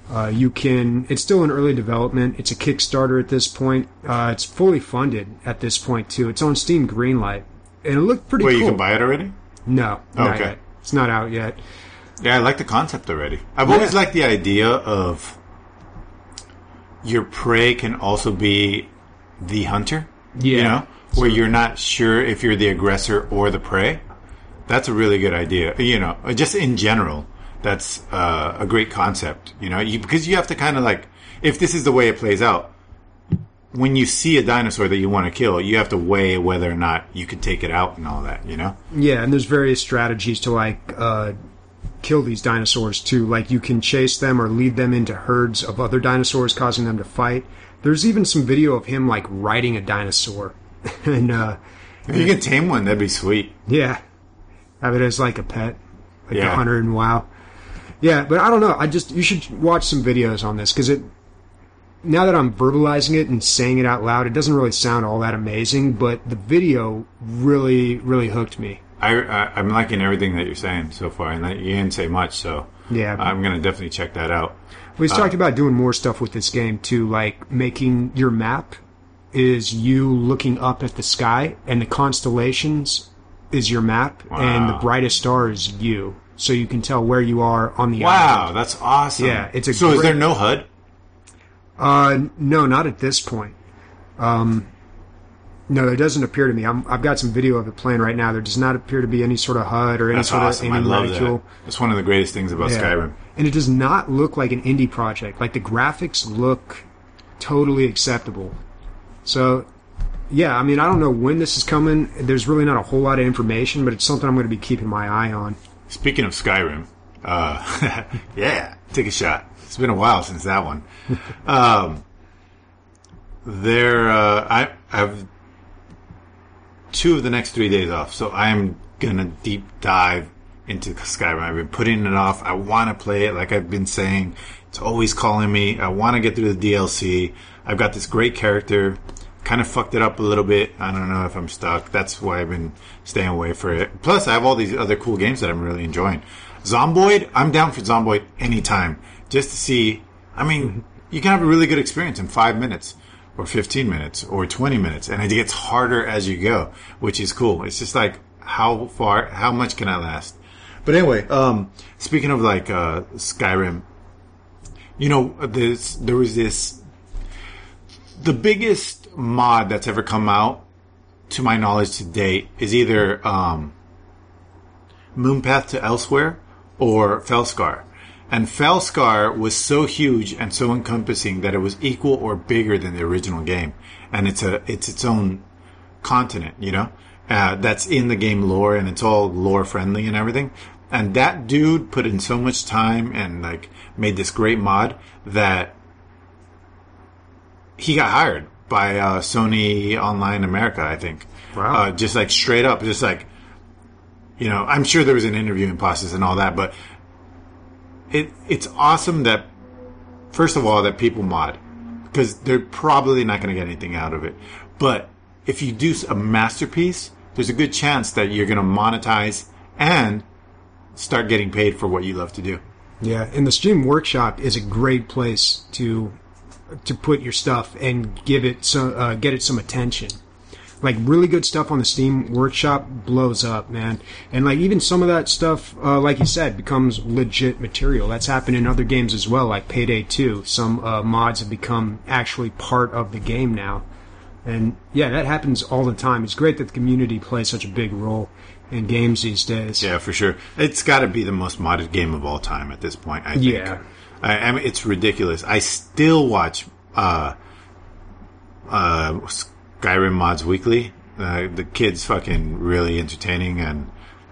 it's still in early development. It's a Kickstarter at this point. It's fully funded at this point, too. It's on Steam Greenlight. And it looked pretty cool. Wait, you can buy it already? No, not yet. It's not out yet. Yeah, I like the concept already. I've always liked the idea of your prey can also be the hunter. Yeah. Where you're not sure if you're the aggressor or the prey. That's a really good idea. Just in general, that's a great concept. Because you have to kind of like, if this is the way it plays out, when you see a dinosaur that you want to kill, you have to weigh whether or not you can take it out and all that, Yeah, and there's various strategies to, like, kill these dinosaurs, too. Like, you can chase them or lead them into herds of other dinosaurs, causing them to fight. There's even some video of him, like, riding a dinosaur. And if you can tame one, that'd be sweet. Yeah. Have it as, like, a pet. Like a hunter in WoW. Yeah, but I don't know. You should watch some videos on this, because now that I'm verbalizing it and saying it out loud, it doesn't really sound all that amazing, but the video really, really hooked me. I'm liking everything that you're saying so far, and you didn't say much, so yeah, I'm going to definitely check that out. We've talked about doing more stuff with this game, too, like making your map is you looking up at the sky, and the constellations is your map, and the brightest star is you, so you can tell where you are on the island. Wow, that's awesome. Yeah, is there no HUD? No, not at this point. No, there doesn't appear to me. I've got some video of it playing right now. There does not appear to be any sort of HUD or any That's sort awesome. of aiming I love reticule. that. That's one of the greatest things about Skyrim. And it does not look like an indie project. Like, the graphics look totally acceptable. So, yeah, I mean, I don't know when this is coming. There's really not a whole lot of information, but it's something I'm going to be keeping my eye on. Speaking of Skyrim, yeah, take a shot. It's been a while since that one. I have 2 of the next 3 days off, so I'm gonna deep dive into Skyrim. I've been putting it off. I want to play it, like I've been saying. It's always calling me. I want to get through the DLC. I've got this great character. Kind of fucked it up a little bit. I don't know if I'm stuck. That's why I've been staying away for it. Plus, I have all these other cool games that I'm really enjoying. Zomboid, I'm down for Zomboid anytime. Just to see, I mean, you can have a really good experience in 5 minutes. Or 15 minutes, or 20 minutes, and it gets harder as you go, which is cool. It's just like, how much can I last? But anyway, speaking of like Skyrim, there was this, the biggest mod that's ever come out, to my knowledge to date, is either Moonpath to Elsewhere or Felskar. And Felskar was so huge and so encompassing that it was equal or bigger than the original game. And it's its own continent, that's in the game lore, and it's all lore friendly and everything. And that dude put in so much time and like made this great mod that he got hired by Sony Online America, I think. Wow. Just like straight up, just like, you know, I'm sure there was an interviewing process and all that, but it's awesome that, first of all, that people mod, because they're probably not going to get anything out of it. But if you do a masterpiece, there's a good chance that you're going to monetize and start getting paid for what you love to do. Yeah, and the Steam Workshop is a great place to put your stuff and get it some attention. Like, really good stuff on the Steam Workshop blows up, man. And like, even some of that stuff, like you said, becomes legit material. That's happened in other games as well, like Payday 2. Some mods have become actually part of the game now. And yeah, that happens all the time. It's great that the community plays such a big role in games these days. Yeah, for sure. It's got to be the most modded game of all time at this point, I think. Yeah. I mean, it's ridiculous. I still watch Skyrim mods weekly. The kid's fucking really entertaining, and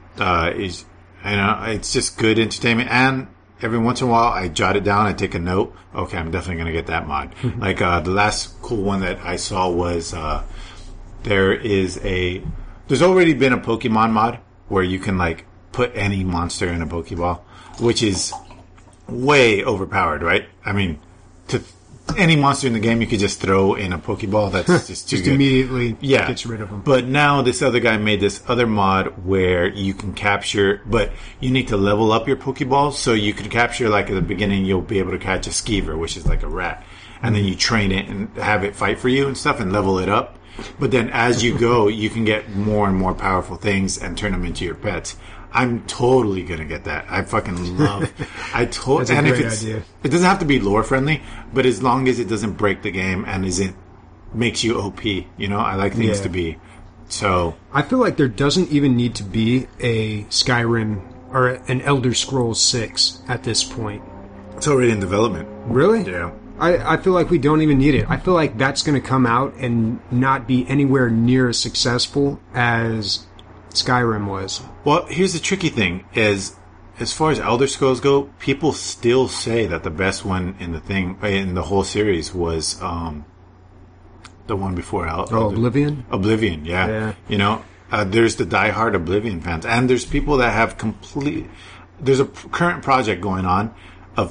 it's just good entertainment. And every once in a while, I jot it down. I take a note. Okay, I'm definitely gonna get that mod. Like the last cool one that I saw was there's already been a Pokemon mod where you can like put any monster in a Pokeball, which is way overpowered, right? I mean, any monster in the game you could just throw in a Pokeball. That's just too good. Immediately gets rid of them. But now this other guy made this other mod where you can capture, but you need to level up your Pokeballs. So you can capture, like at the beginning, you'll be able to catch a Skeever, which is like a rat. And then you train it and have it fight for you and stuff and level it up. But then as you go, you can get more and more powerful things and turn them into your pets. I'm totally gonna get that. I fucking love. That's a great idea. It doesn't have to be lore friendly, but as long as it doesn't break the game and makes you OP, you know, I like things to be. So I feel like there doesn't even need to be a Skyrim or an Elder Scrolls 6 at this point. It's already in development. Really? Yeah. I feel like we don't even need it. I feel like that's going to come out and not be anywhere near as successful as Skyrim was. Well, here's the tricky thing is, as far as Elder Scrolls go, people still say that the best one in the whole series was the one before Oblivion? Oblivion, yeah. You know, there's the diehard Oblivion fans, and there's people that have there's a current project going on of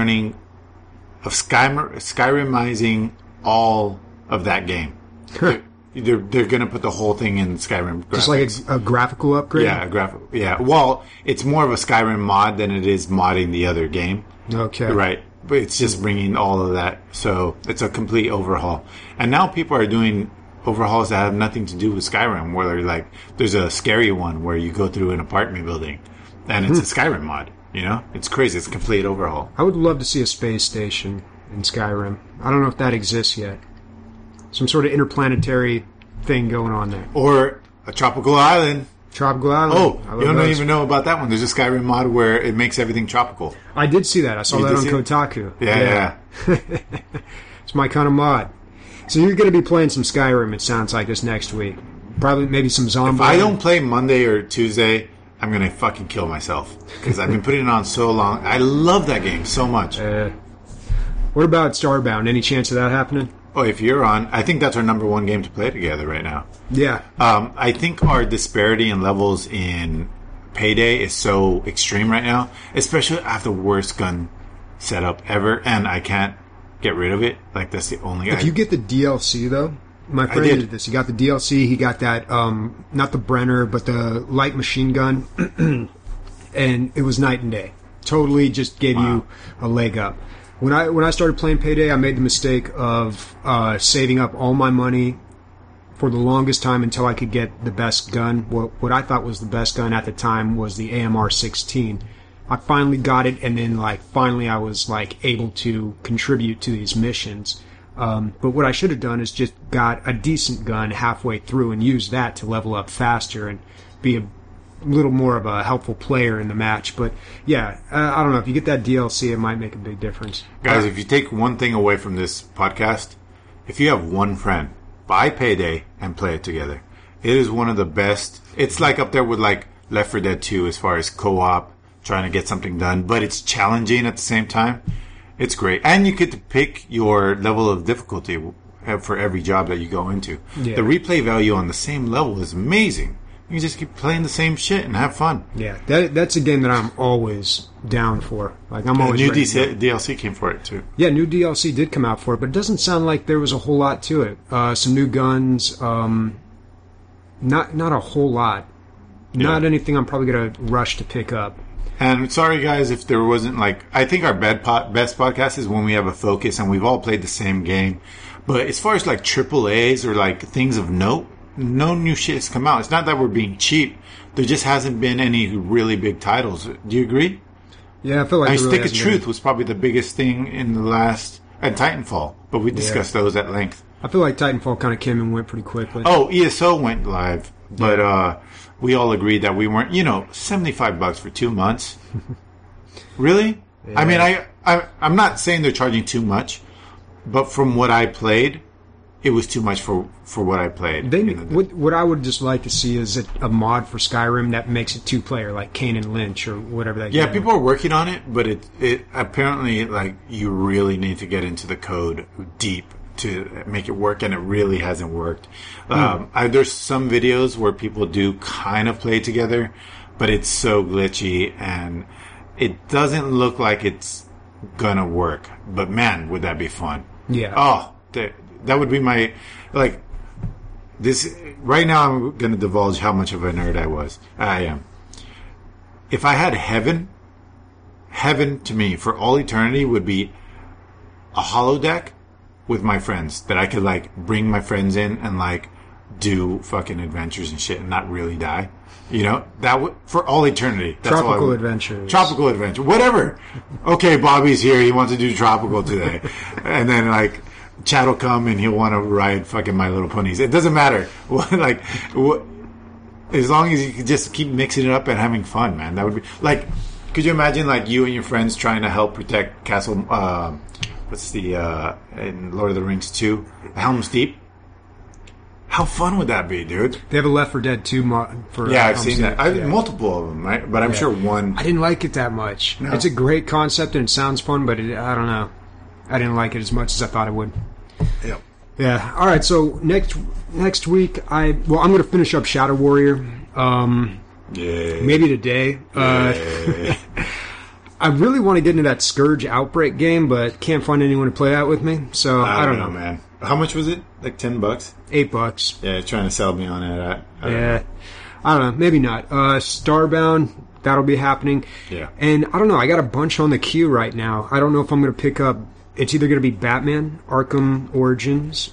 Skyrimizing all of that game. They're going to put the whole thing in Skyrim graphics. Just like a graphical upgrade? Yeah, Well, it's more of a Skyrim mod than it is modding the other game. Okay. Right. But it's just bringing all of that. So it's a complete overhaul. And now people are doing overhauls that have nothing to do with Skyrim, where like there's a scary one where you go through an apartment building and it's a Skyrim mod. You know? It's crazy. It's a complete overhaul. I would love to see a space station in Skyrim. I don't know if that exists yet. Some sort of interplanetary thing going on there. Or a tropical island. Tropical island. Oh, you don't even know about that one. There's a Skyrim mod where it makes everything tropical. I did see that. I saw that on Kotaku. Yeah. It's my kind of mod. So you're going to be playing some Skyrim, it sounds like, this next week. Probably maybe some Zombie. If I don't play Monday or Tuesday, I'm going to fucking kill myself. Because I've been putting it on so long. I love that game so much. What about Starbound? Any chance of that happening? Oh, if you're on, I think that's our number one game to play together right now. Yeah. I think our disparity in levels in Payday is so extreme right now, especially I have the worst gun setup ever, and I can't get rid of it. Like, that's the only... If you get the DLC, though, my friend did this. He got the DLC, he got that, not the Brenner, but the light machine gun, and it was night and day. Totally just gave you a leg up. When I started playing Payday, I made the mistake of saving up all my money for the longest time until I could get the best gun. What I thought was the best gun at the time was the AMR-16. I finally got it, and then finally I was able to contribute to these missions. But what I should have done is just got a decent gun halfway through and used that to level up faster and be a little more of a helpful player in the match. But yeah, I don't know, if you get that DLC, it might make a big difference. Guys, if you take one thing away from this podcast, if you have one friend, buy Payday and play it together. It is one of the best. It's up there with Left 4 Dead 2 as far as co-op trying to get something done, but it's challenging at the same time. It's great. And you get to pick your level of difficulty for every job that you go into. Yeah. The replay value on the same level is amazing. You just keep playing the same shit and have fun. Yeah, that's a game that I'm always down for. Like I'm always new DLC came for it too. Yeah, new DLC did come out for it, but it doesn't sound like there was a whole lot to it. Some new guns, not a whole lot. Yeah. Not anything I'm probably gonna rush to pick up. And sorry guys if there wasn't I think our best podcast is when we have a focus and we've all played the same game. But as far as triple A's or things of note, no new shit has come out. It's not that we're being cheap. There just hasn't been any really big titles. Do you agree? Yeah, I feel like Stick of Truth was probably the biggest thing in the last... And Titanfall. But we discussed those at length. I feel like Titanfall kind of came and went pretty quickly. Oh, ESO went live. But we all agreed that we weren't... $75 for 2 months. Really? Yeah. I mean, I'm not saying they're charging too much. But from what I played... It was too much for what I played. What I would just like to see is a mod for Skyrim that makes it 2-player, like Kane and Lynch or whatever that. Yeah, people are working on it, but it apparently you really need to get into the code deep to make it work, and it really hasn't worked. There's some videos where people do kind of play together, but it's so glitchy and it doesn't look like it's gonna work. But man, would that be fun? Yeah. Oh. That would be my, this, right now I'm going to divulge how much of a nerd I am. If I had heaven to me for all eternity would be a holodeck with my friends that I could bring my friends in and do fucking adventures and shit and not really die. That would, for all eternity. That's tropical adventures. Tropical adventure. Whatever. Okay, Bobby's here. He wants to do tropical today. And then Chad will come and he'll want to ride fucking My Little Ponies. It doesn't matter. As long as you can just keep mixing it up and having fun, man. That would be could you imagine you and your friends trying to help protect Castle? What's the in Lord of the Rings 2, Helm's Deep? How fun would that be, dude? They have a Left 4 Dead 2 mod for. Yeah, I've seen that. Multiple of them, right? But I'm sure one. I didn't like it that much. No. It's a great concept and it sounds fun, but I don't know. I didn't like it as much as I thought it would. Yep. Yeah. All right. So next week, I'm going to finish up Shadow Warrior. Maybe today. I really want to get into that Scourge Outbreak game, but can't find anyone to play that with me. So I don't know, man. How much was it? $10? $8. Yeah, trying to sell me on it. I don't know. Maybe not. Starbound. That'll be happening. Yeah. And I don't know. I got a bunch on the queue right now. I don't know if I'm going to pick up. It's either going to be Batman, Arkham Origins,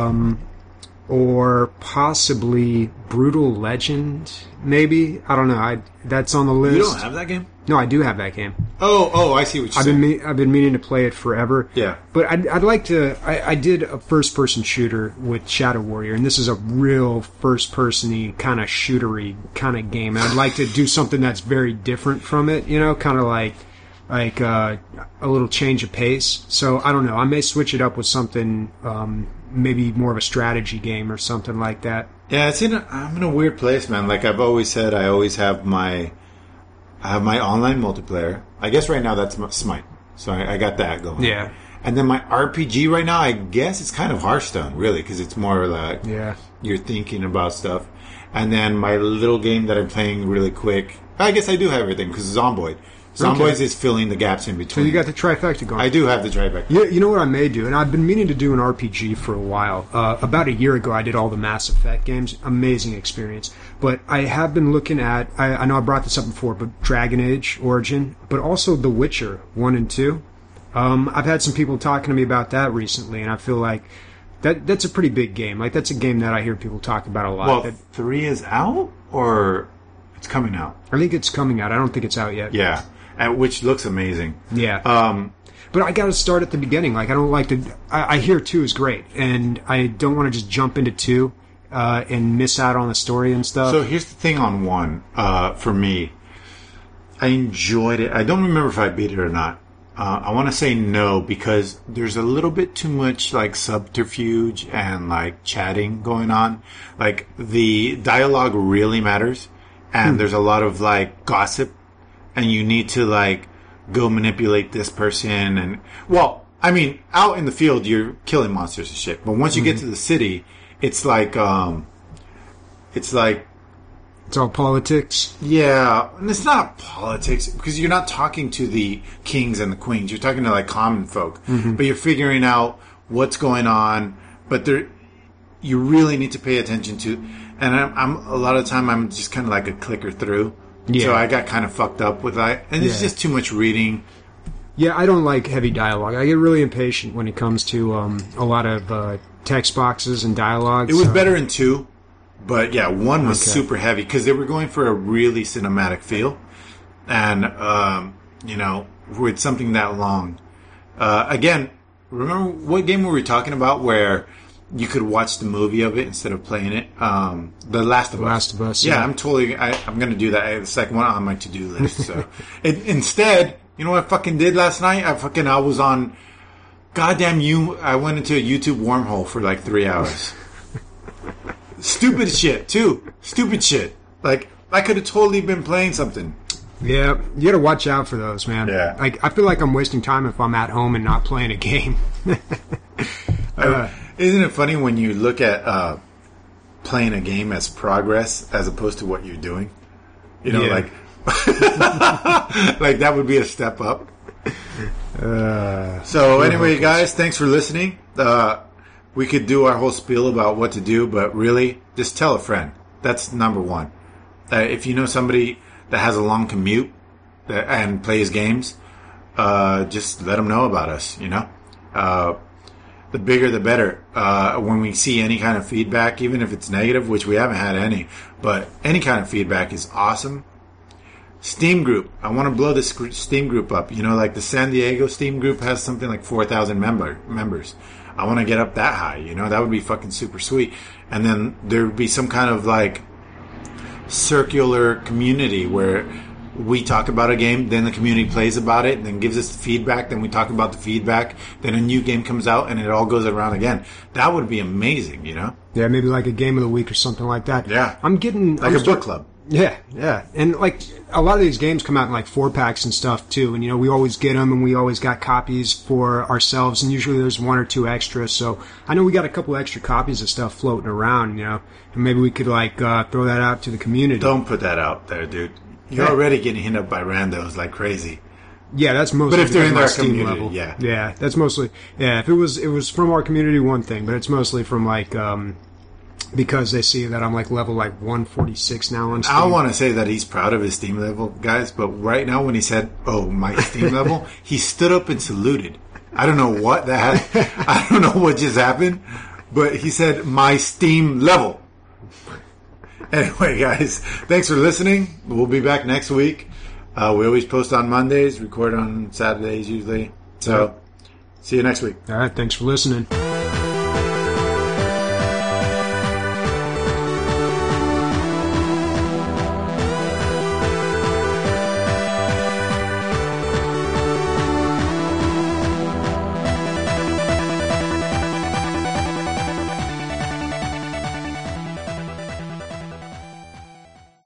or possibly Brutal Legend, maybe. I don't know. That's on the list. You don't have that game? No, I do have that game. Oh, I see what you're saying. I've been meaning to play it forever. Yeah. But I'd like to... I did a first-person shooter with Shadow Warrior, and this is a real first-person-y, kind of shootery kind of game. And I'd like to do something that's very different from it, kind of like a little change of pace. So, I don't know. I may switch it up with something, maybe more of a strategy game or something like that. Yeah, I'm in a weird place, man. Like I've always said, I always have my online multiplayer. I guess right now that's Smite. So I got that going. Yeah. And then my RPG right now, I guess it's kind of Hearthstone, really, because it's more like you're thinking about stuff. And then my little game that I'm playing really quick, I guess I do have everything, because Zomboid. Zomboids is filling the gaps in between. So you got the trifecta going. I do have the trifecta. You know what I may do? And I've been meaning to do an RPG for a while. About a year ago, I did all the Mass Effect games. Amazing experience. But I have been looking at, I know I brought this up before, but Dragon Age Origin, but also The Witcher 1 and 2. I've had some people talking to me about that recently, and I feel like that's a pretty big game. Like, that's a game that I hear people talk about a lot. Well, 3 is out, or it's coming out? I think it's coming out. I don't think it's out yet. Yeah. Which looks amazing. Yeah. But I got to start at the beginning. Like, I don't like to... I hear 2 is great, and I don't want to just jump into 2 and miss out on the story and stuff. So here's the thing on 1. For me, I enjoyed it. I don't remember if I beat it or not. I want to say no, because there's a little bit too much, like, subterfuge and, like, chatting going on. Like, the dialogue really matters, and there's a lot of, like, gossip and you need to like go manipulate this person. And well, I mean, out in the field you're killing monsters and shit, but once you get to the city, it's like it's all politics. Yeah, and it's not politics because you're not talking to the kings and the queens. You're talking to like common folk, but you're figuring out what's going on. But you really need to pay attention to. And I'm a lot of the time I'm just kind of like a clicker through. Yeah. So I got kind of fucked up with that, and it's just too much reading. Yeah, I don't like heavy dialogue. I get really impatient when it comes to a lot of text boxes and dialogue. It was better in 2, but yeah, 1 was super heavy because they were going for a really cinematic feel, and with something that long. Again, remember what game were we talking about where you could watch the movie of it instead of playing it? The Last of Us. Last of Us. Yeah, I'm going to do that. The second one on my to-do list. So instead, you know what I fucking did last night? I was on goddamn I went into a YouTube wormhole for like 3 hours. Stupid shit too. Stupid shit. Like I could have totally been playing something. Yeah, you gotta watch out for those, man. Yeah. Like I feel like I'm wasting time if I'm at home and not playing a game. Isn't it funny when you look at playing a game as progress as opposed to what you're doing? You know, like like that would be a step up. So anyway, guys, thanks for listening. We could do our whole spiel about what to do, but really, just tell a friend. That's number one. If you know somebody that has a long commute and plays games, just let them know about us, you know? The bigger, the better. When we see any kind of feedback, even if it's negative, which we haven't had any, but any kind of feedback is awesome. Steam group. I want to blow this Steam group up. You know, like the San Diego Steam group has something like 4,000 members. I want to get up that high, you know? That would be fucking super sweet. And then there would be some kind of like circular community where we talk about a game, then the community plays about it, and then gives us the feedback, then we talk about the feedback, then a new game comes out, and it all goes around again. That would be amazing, you know? Yeah, maybe like a game of the week or something like that. Yeah. I'm a book club. Yeah, yeah. And like a lot of these games come out in like 4-packs and stuff too, and you know, we always get them, and we always got copies for ourselves, and usually there's 1 or 2 extras. So I know we got a couple extra copies of stuff floating around, you know, and maybe we could like throw that out to the community. Don't put that out there, dude. You're already getting hit up by randos like crazy. Yeah, that's mostly. But if they're in their Steam community, level. yeah, that's mostly. Yeah, if it was from our community, one thing, but it's mostly from like because they see that I'm like level like 146 now on Steam. I want to say that he's proud of his Steam level, guys, but right now when he said, "Oh, my Steam level," he stood up and saluted. I don't know what that. I don't know what just happened, but he said, "My Steam level." Anyway, guys, thanks for listening. We'll be back next week. We always post on Mondays, record on Saturdays usually. So, see you next week. All right, thanks for listening.